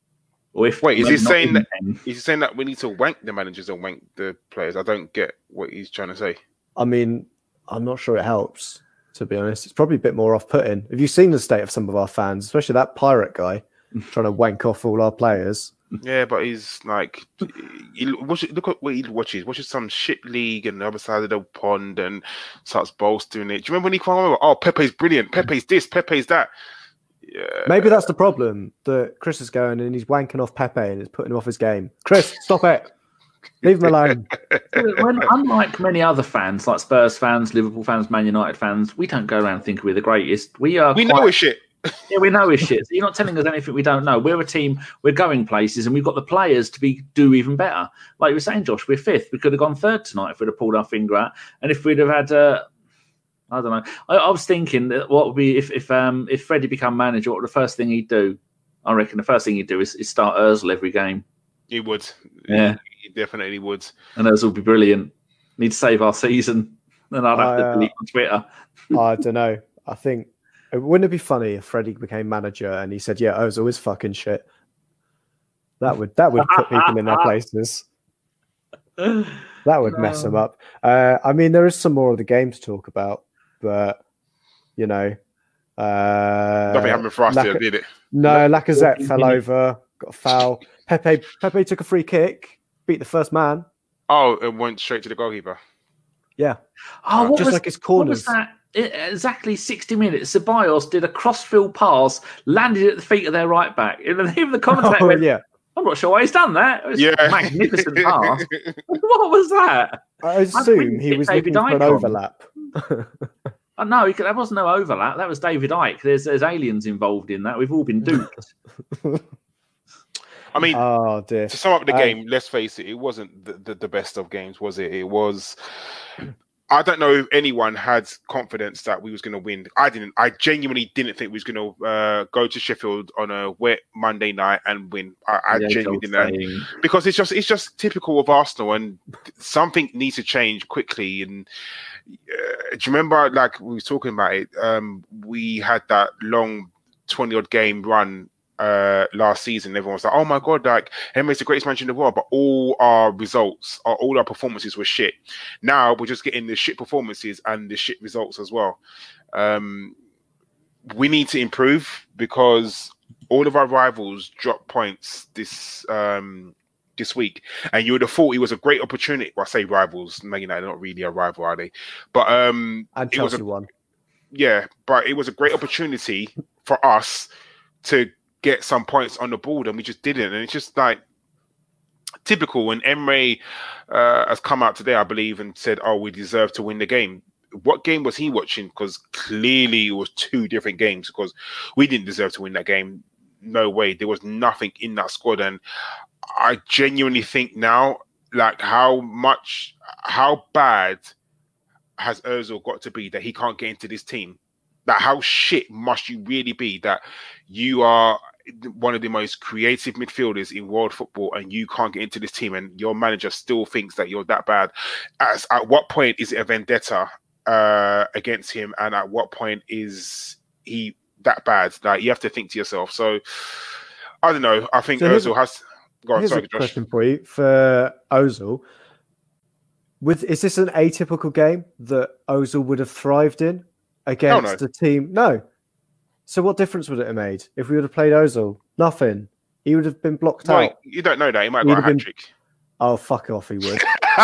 Or if Wait, is he maybe not saying even that? 10. Is he saying that we need to wank the managers and wank the players? I don't get what he's trying to say. I mean, I'm not sure it helps, to be honest. It's probably a bit more off-putting. Have you seen the state of some of our fans, especially that pirate guy trying to wank off all our players? Yeah, but he's like, look at what he watches. Watches some shit league and the other side of the pond and starts bolstering it. Do you remember when he came over? Oh, Pepe's brilliant. Pepe's this, Pepe's that. Yeah. Maybe that's the problem, that Chris is going and he's wanking off Pepe and it's putting him off his game. Chris, stop it. Leave him alone. When, unlike many other fans, like Spurs fans, Liverpool fans, Man United fans, we don't go around thinking we're the greatest. We know we're shit. Yeah, we know it's shit. So you're not telling us anything we don't know. We're a team, we're going places, and we've got the players to do even better. Like you were saying, Josh, we're fifth. We could have gone third tonight if we'd have pulled our finger out. And if we'd have had, I don't know. I was thinking that what would be if Freddie become manager, what the first thing he'd do? I reckon the first thing he'd do is start Ozil every game. He would. Yeah. He definitely would. And Ozil would be brilliant. Need to save our season. Then I'd have to delete on Twitter. I don't know. I think, wouldn't it be funny if Freddie became manager and he said, yeah, Ozil is fucking shit? That would put people in their places. That would mess them up. I mean, there is some more of the game to talk about, but, you know. Nothing happened for us here, did it? No, Lacazette fell over, got a foul. Pepe took a free kick, beat the first man. Oh, it went straight to the goalkeeper. Yeah. Oh, just like his corners. What was that? Exactly 60 minutes. Ceballos did a crossfield pass, landed at the feet of their right back. And even the commentator went, yeah. I'm not sure why he's done that. It was a magnificent pass. What was that? I assume he was looking for an overlap. No, there was no overlap. That was David Icke. There's aliens involved in that. We've all been duped. I mean, to sum up the game, let's face it, it wasn't the best of games, was it? It was... I don't know if anyone had confidence that we was going to win. I didn't. I genuinely didn't think we was going to go to Sheffield on a wet Monday night and win. I genuinely didn't. Because it's just typical of Arsenal, and something needs to change quickly. And do you remember, like we were talking about it, we had that long 20-odd game run last season. Everyone was like, oh my god, like Emery's the greatest manager in the world, but all our performances were shit. Now we're just getting the shit performances and the shit results as well. We need to improve because all of our rivals dropped points this week, and you would have thought it was a great opportunity. Well, I say rivals, Man United are not really a rival, are they? But and Chelsea won. Yeah, but it was a great opportunity for us to get some points on the board, and we just didn't. And it's just like typical when Emery has come out today, I believe, and said, oh, we deserve to win the game. What game was he watching? Because clearly it was two different games, because we didn't deserve to win that game. No way. There was nothing in that squad. And I genuinely think now, like, how bad has Ozil got to be that he can't get into this team? Like, how shit must you really be that you are one of the most creative midfielders in world football and you can't get into this team and your manager still thinks that you're that bad? At what point is it a vendetta against him, and at what point is he that bad? Like, you have to think to yourself. So I don't know. I think Ozil has... Go on, sorry, Josh. Question for you for Ozil. Is this an atypical game that Ozil would have thrived in against the team? No. So what difference would it have made if we would have played Ozil? Nothing. He would have been blocked out. You don't know that. He might have got a hat-trick. Oh, fuck off, he would.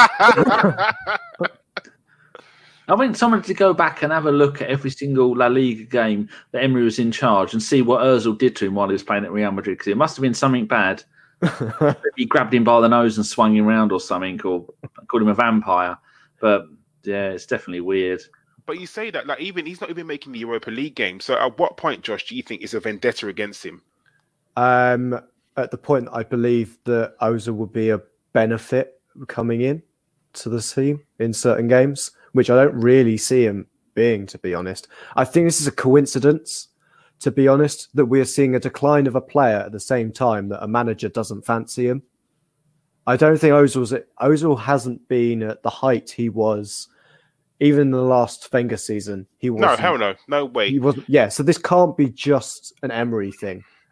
I think someone to go back and have a look at every single La Liga game that Emery was in charge and see what Ozil did to him while he was playing at Real Madrid, because it must have been something bad. He grabbed him by the nose and swung him around or something, or called him a vampire. But yeah, it's definitely weird. But you say that, like, he's not even making the Europa League game. So at what point, Josh, do you think is a vendetta against him? At the point I believe that Ozil would be a benefit coming in to the team in certain games, which I don't really see him being, to be honest. I think this is a coincidence, to be honest, that we're seeing a decline of a player at the same time that a manager doesn't fancy him. I don't think Ozil hasn't been at the height he was. Even in the last Wenger season, he wasn't. No, hell no. No way. He wasn't. Yeah, so this can't be just an Emery thing.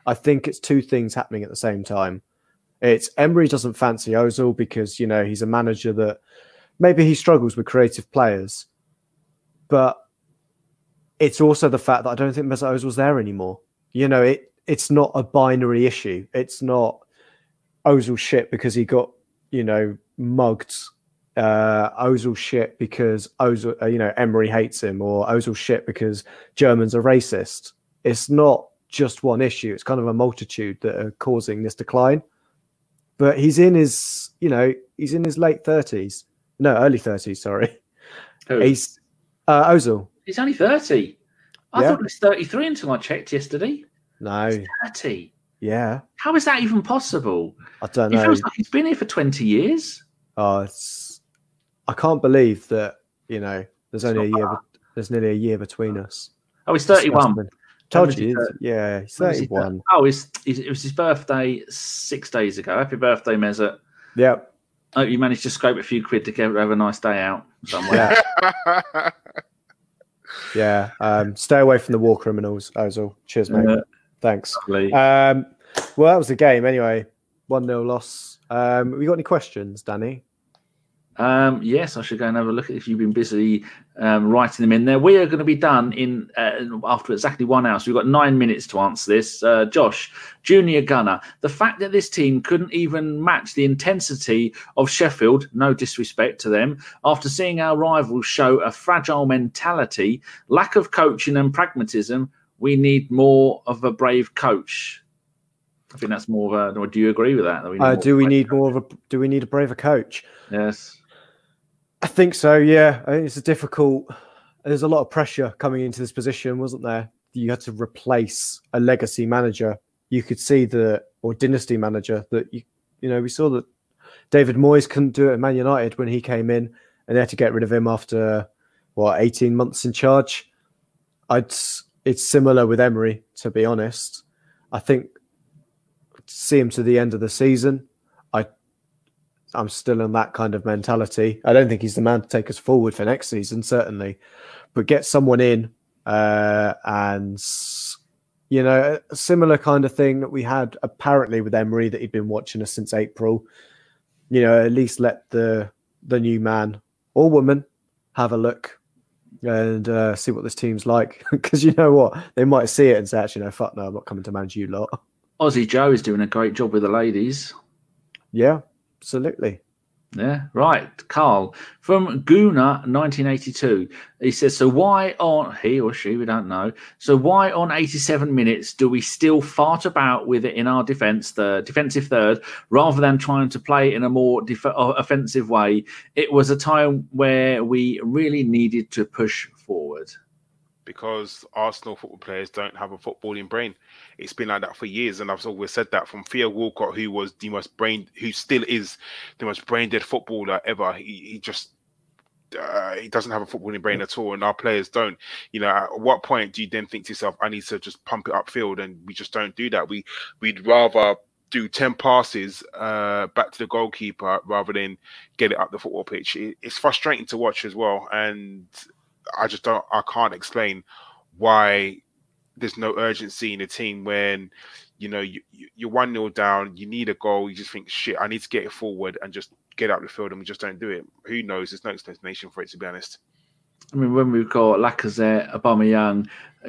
I think it's two things happening at the same time. It's Emery doesn't fancy Ozil because, he's a manager that maybe he struggles with creative players. But it's also the fact that I don't think Mesut Ozil's there anymore. It's not a binary issue. It's not Ozil shit because he got, mugged. Ozil shit because Emery hates him, or Ozil shit because Germans are racist. It's not just one issue. It's kind of a multitude that are causing this decline. But he's in his late 30s. No, early 30s, sorry. Who? He's Ozil. He's only 30. I thought he was 33 until I checked yesterday. No. He's 30. Yeah. How is that even possible? I don't know. It feels like he's been here for 20 years. Oh, I can't believe that, there's only a year. There's nearly a year between us. Oh, he's 31. Told you, he's 31. Oh, it was his birthday 6 days ago. Happy birthday, Mesut. Yep. I hope you managed to scrape a few quid together to have a nice day out somewhere. Yeah. Stay away from the war criminals, Ozil. Cheers, mate. Thanks. Lovely. Well, that was the game anyway. 1-0 loss. We got any questions, Danny? Yes, I should go and have a look at if you've been busy writing them in there. We are going to be done in after exactly 1 hour. So we've got 9 minutes to answer this. Josh, Junior Gunner, the fact that this team couldn't even match the intensity of Sheffield, no disrespect to them, after seeing our rivals show a fragile mentality, lack of coaching and pragmatism, we need more of a brave coach. I think that's more of a. Or do you agree with that? Do we need a braver coach? Yes. I think so, yeah. I think it's there's a lot of pressure coming into this position, wasn't there? You had to replace a legacy manager. You could see or dynasty manager that, we saw that David Moyes couldn't do it at Man United when he came in, and they had to get rid of him after, 18 months in charge. It's similar with Emery, to be honest. I think see him to the end of the season. I'm still in that kind of mentality. I don't think he's the man to take us forward for next season, certainly. But get someone in and, a similar kind of thing that we had apparently with Emery that he'd been watching us since April. At least let the new man or woman have a look and see what this team's like. Because you know what? They might see it and say, actually, no, fuck no, I'm not coming to manage you lot. Aussie Joe is doing a great job with the ladies. Yeah. Absolutely. Yeah, right. Carl from Guna 1982. He says, so why on he or she, we don't know. So why on 87 minutes do we still fart about with it in our defensive third, rather than trying to play in a more offensive way? It was a time where we really needed to push forward. Because Arsenal football players don't have a footballing brain. It's been like that for years, and I've always said that. From Theo Walcott, who still is the most brain-dead footballer ever. He just he doesn't have a footballing brain at all, and our players don't. At what point do you then think to yourself, I need to just pump it upfield? And we just don't do that. We'd rather do 10 passes back to the goalkeeper rather than get it up the football pitch. It's frustrating to watch as well, and I can't explain why there's no urgency in the team when, you're 1-0 down, you need a goal, you just think, shit, I need to get it forward and just get out the field, and we just don't do it. Who knows? There's no explanation for it, to be honest. I mean, when we've got Lacazette, Aubameyang,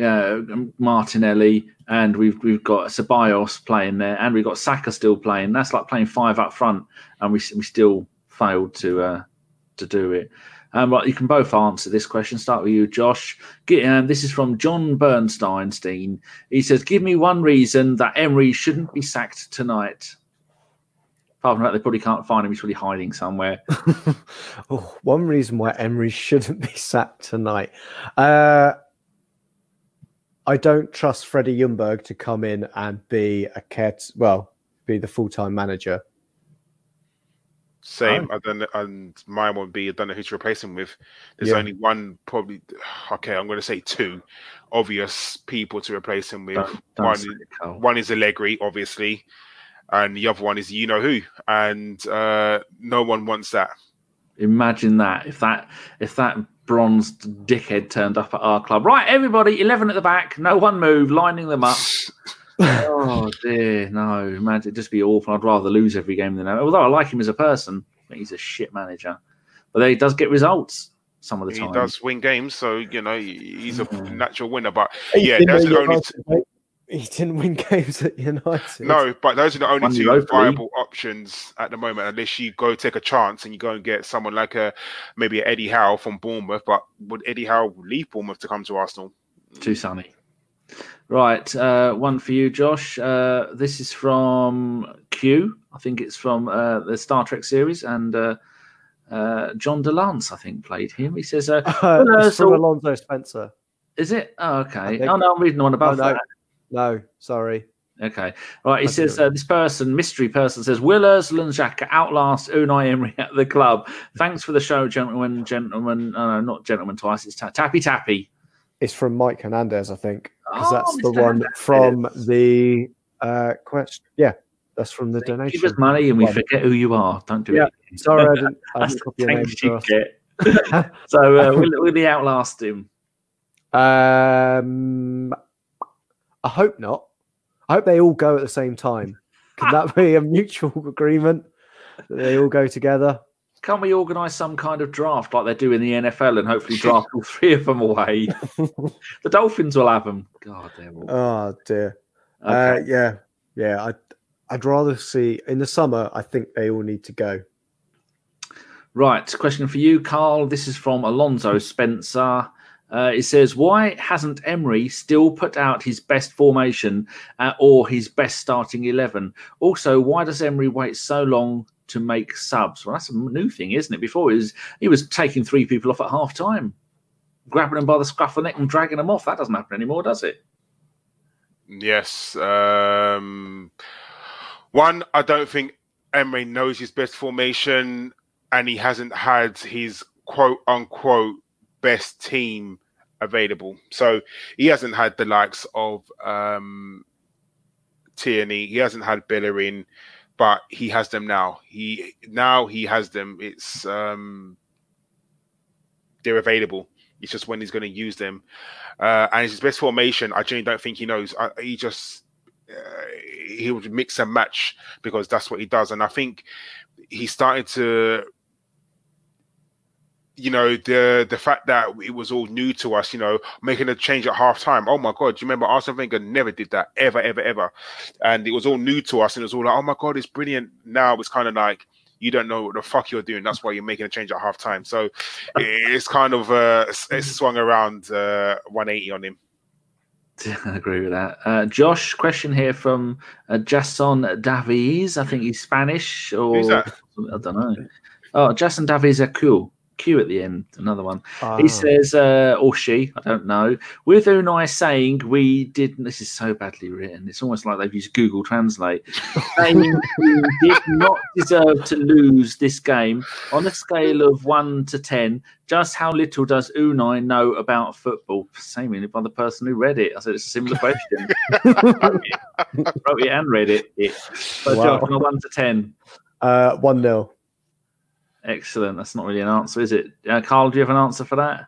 Martinelli, and we've got Ceballos playing there, and we've got Saka still playing, that's like playing 5 up front, and we still failed to do it. Right, you can both answer this question. Start with you, Josh. This is from John Bernstein. He says, give me one reason that Emery shouldn't be sacked tonight. Apart from that, they probably can't find him. He's probably hiding somewhere. One reason why Emery shouldn't be sacked tonight. I don't trust Freddie Ljungberg to come in and be be the full-time manager. Same. I don't know, and mine would be I don't know who to replace him with. There's only one, probably. Okay, I'm going to say 2 obvious people to replace him with. One is Allegri, obviously, and the other one is you know who, and no one wants that. Imagine that if that bronzed dickhead turned up at our club. Right, everybody, 11 at the back, no one move, lining them up. Oh dear, no! Imagine it'd just be awful. I'd rather lose every game than although I like him as a person, but he's a shit manager. But then he does get results some of the time. He does win games, so he's a natural winner. But He yeah, didn't those are the win only. United, mate. He didn't win games at United. No, but those are the only Won two Europa viable options at the moment. Unless you go take a chance and you go and get someone like maybe Eddie Howe from Bournemouth. But would Eddie Howe leave Bournemouth to come to Arsenal? Too sunny. Right, one for you, Josh. This is from Q. I think it's from the Star Trek series, and John DeLance, I think, played him. He says, it's from Alonso Spencer. Is it? Oh, okay. Oh, no, I'm reading the one above that. No, sorry. Okay. Right, he says, this mystery person says, will Ursula Xhaka outlast Unai Emery at the club? Thanks for the show, gentlemen. No, not gentlemen twice. It's Tappy. It's from Mike Hernandez, I think. Because that's Mr. the one Hernandez. from the question. Yeah, that's from the donation. Give us money and we forget who you are. Don't do it. Sorry, I didn't copy your name. Thanks you get. So will he outlast him? I hope not. I hope they all go at the same time. Can that be a mutual agreement that they all go together? Can't we organise some kind of draft like they do in the NFL and hopefully draft all three of them away? The Dolphins will have them. God, they're all... Oh dear. Okay. Yeah. I'd rather see in the summer. I think they all need to go. Right. Question for you, Carl. This is from Alonso Spencer. It says, why hasn't Emery still put out his best formation or his best starting 11? Also, why does Emery wait so long to make subs? Well, that's a new thing, isn't it? Before he was taking three people off at half time, grabbing them by the scruff of the neck and dragging them off. That doesn't happen anymore, does it? Yes. One, I don't think Emery knows his best formation, and he hasn't had his quote unquote best team available. So he hasn't had the likes of Tierney. He hasn't had Bellerin, but he has them now. He has them. It's they're available. It's just when he's going to use them. And his best formation, I genuinely don't think he knows. He would mix and match because that's what he does. And I think he started to, the fact that it was all new to us, making a change at halftime. Oh my God, do you remember Arsene Wenger never did that ever. And it was all new to us. And it was all like, oh my God, it's brilliant. Now it's kind of like, you don't know what the fuck you're doing. That's why you're making a change at halftime. So it's kind of it's swung around 180 on him. I agree with that. Josh, question here from Jason Davies. I think he's Spanish or Who's that? I don't know. Oh, Jason Davies are cool. Q at the end, another one. He says, or she, I don't know. With Unai saying we didn't, this is so badly written. It's almost like they've used Google Translate. Saying we did not deserve to lose this game. On a scale of 1 to 10, just how little does Unai know about football? Same by the person who read it. I said it's a similar question. Wrote it and read it. So Wow. Josh, on a 1 to 10. 1-0. Excellent. That's not really an answer, is it? Carl, do you have an answer for that?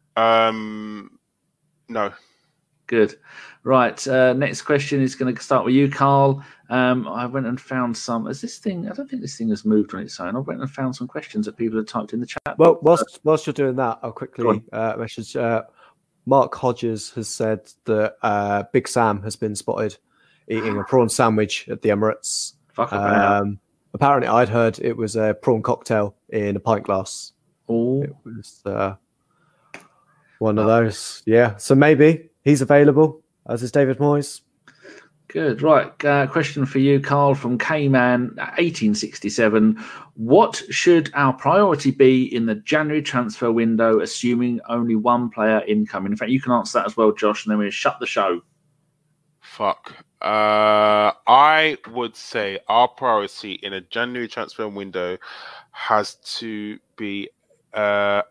No. Good. Right. Next question is going to start with you, Carl. I went and found some. Is this thing? I don't think this thing has moved on its own. I went and found some questions that people have typed in the chat. Well, whilst you're doing that, I'll quickly message. Mark Hodges has said that Big Sam has been spotted eating a prawn sandwich at the Emirates. Fuck about. Apparently, I'd heard it was a prawn cocktail in a pint glass. Oh, it was one of those. Yeah, so maybe he's available, as is David Moyes. Good. Right. Question for you, Carl, from K-Man 1867. What should our priority be in the January transfer window, assuming only one player incoming? In fact, you can answer that as well, Josh, and then we'll shut the show. Fuck. I would say our priority in a January transfer window has to be a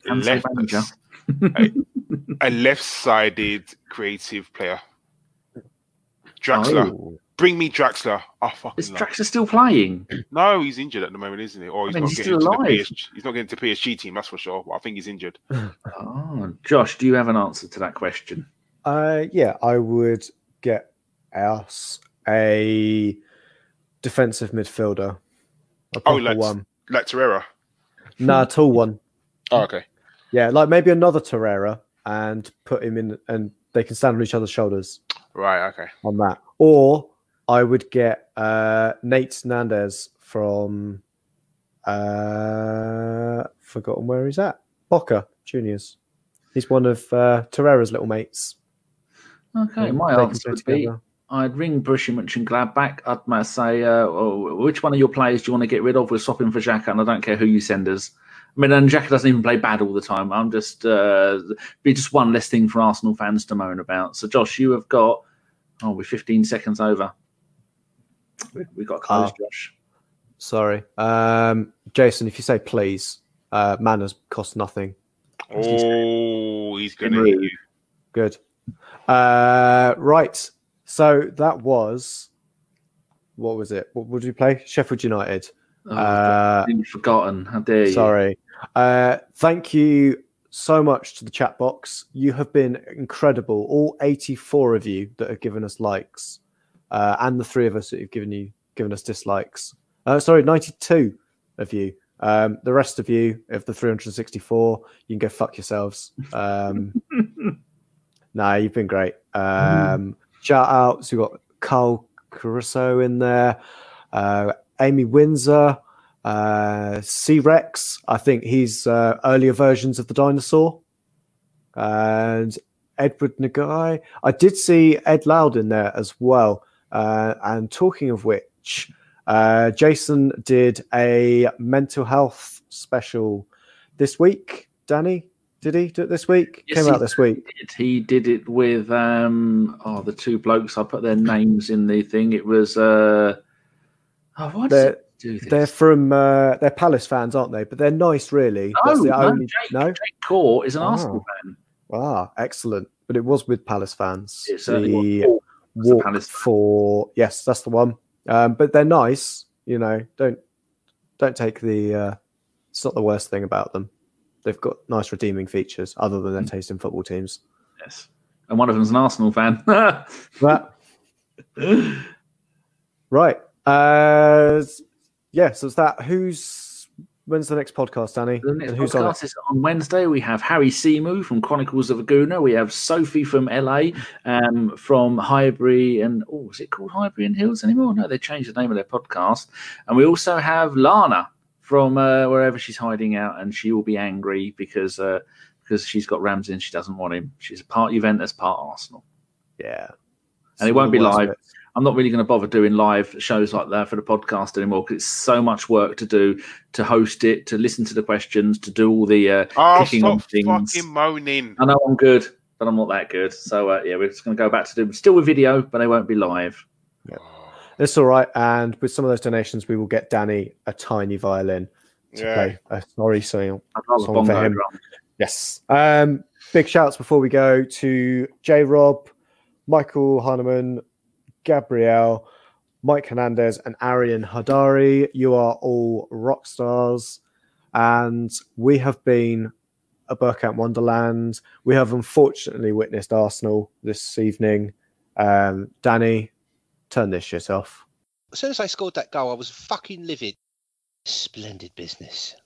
left-sided creative player. Draxler. Oh. Bring me Draxler. Is Draxler still playing? No, he's injured at the moment, isn't he? Or he's still alive. He's not getting to the PSG team, that's for sure. But I think he's injured. Oh, Josh, do you have an answer to that question? Yeah, I would get us a defensive midfielder. A proper one. Like Torreira? Nah, a tall one. Oh, okay. Yeah, like maybe another Torreira and put him in, and they can stand on each other's shoulders. Right, okay. On that. Or I would get Nate Nandez from forgotten where he's at. Boca Juniors. He's one of Torreira's little mates. Okay, my answer would be I'd ring Borussia Mönchengladbach. I'd say, which one of your players do you want to get rid of? We're swapping for Xhaka, and I don't care who you send us. I mean, and Xhaka doesn't even play bad all the time. I'm just be just one less thing for Arsenal fans to moan about. So, Josh, you have got we're 15 seconds over. We've got to close, Josh. Sorry, Jason. If you say please, manners cost nothing. Oh, he's gonna hit you. Good. Right. So that was, what was it? What would you play? Sheffield United. I've forgotten. How dare you? Sorry. Thank you so much to the chat box. You have been incredible. All 84 of you that have given us likes, and the 3 of us that have given us dislikes. 92 of you. The rest of you, of the 364, you can go fuck yourselves. No, you've been great. Shout outs. We've got Carl Caruso in there, Amy Windsor, C-Rex. I think he's earlier versions of the dinosaur. And Edward Nagai. I did see Ed Loud in there as well. And talking of which, Jason did a mental health special this week. Danny? Did he do it this week? Yes, Came out this week. He did it with the 2 blokes. I put their names in the thing. It was why does it do this? They're from they're Palace fans, aren't they? But they're nice, really. Jake Core is an Arsenal fan. Ah, excellent. But it was with Palace fans. It certainly was Palace for yes, that's the one. But they're nice. You know, don't take the. It's not the worst thing about them. They've got nice redeeming features, other than their taste in football teams. Yes, and one of them's an Arsenal fan. Right. So it's that. When's the next podcast, Danny? The next podcast is on Wednesday. We have Harry Seymour from Chronicles of Aguna. We have Sophie from LA, from Highbury and is it called Highbury and Hills anymore? No, they changed the name of their podcast. And we also have Lana from wherever she's hiding out, and she will be angry because she's got Ramsey and she doesn't want him. She's part Juventus, part Arsenal. Yeah. And it won't be live. I'm not really going to bother doing live shows like that for the podcast anymore because it's so much work to do, to host it, to listen to the questions, to do all the clicking on things. Fucking moaning. I know I'm good, but I'm not that good. So, we're just going to go back to do still with video, but they won't be live. Yeah. It's all right. And with some of those donations, we will get Danny a tiny violin to play a sorry song for him. Drum. Yes. Big shouts before we go to J-Rob, Michael Hahnemann, Gabrielle, Mike Hernandez, and Arian Hadari. You are all rock stars. And we have been a Bergkamp Wonderland. We have unfortunately witnessed Arsenal this evening. Danny, turn this shit off. As soon as I scored that goal, I was fucking livid. Splendid business.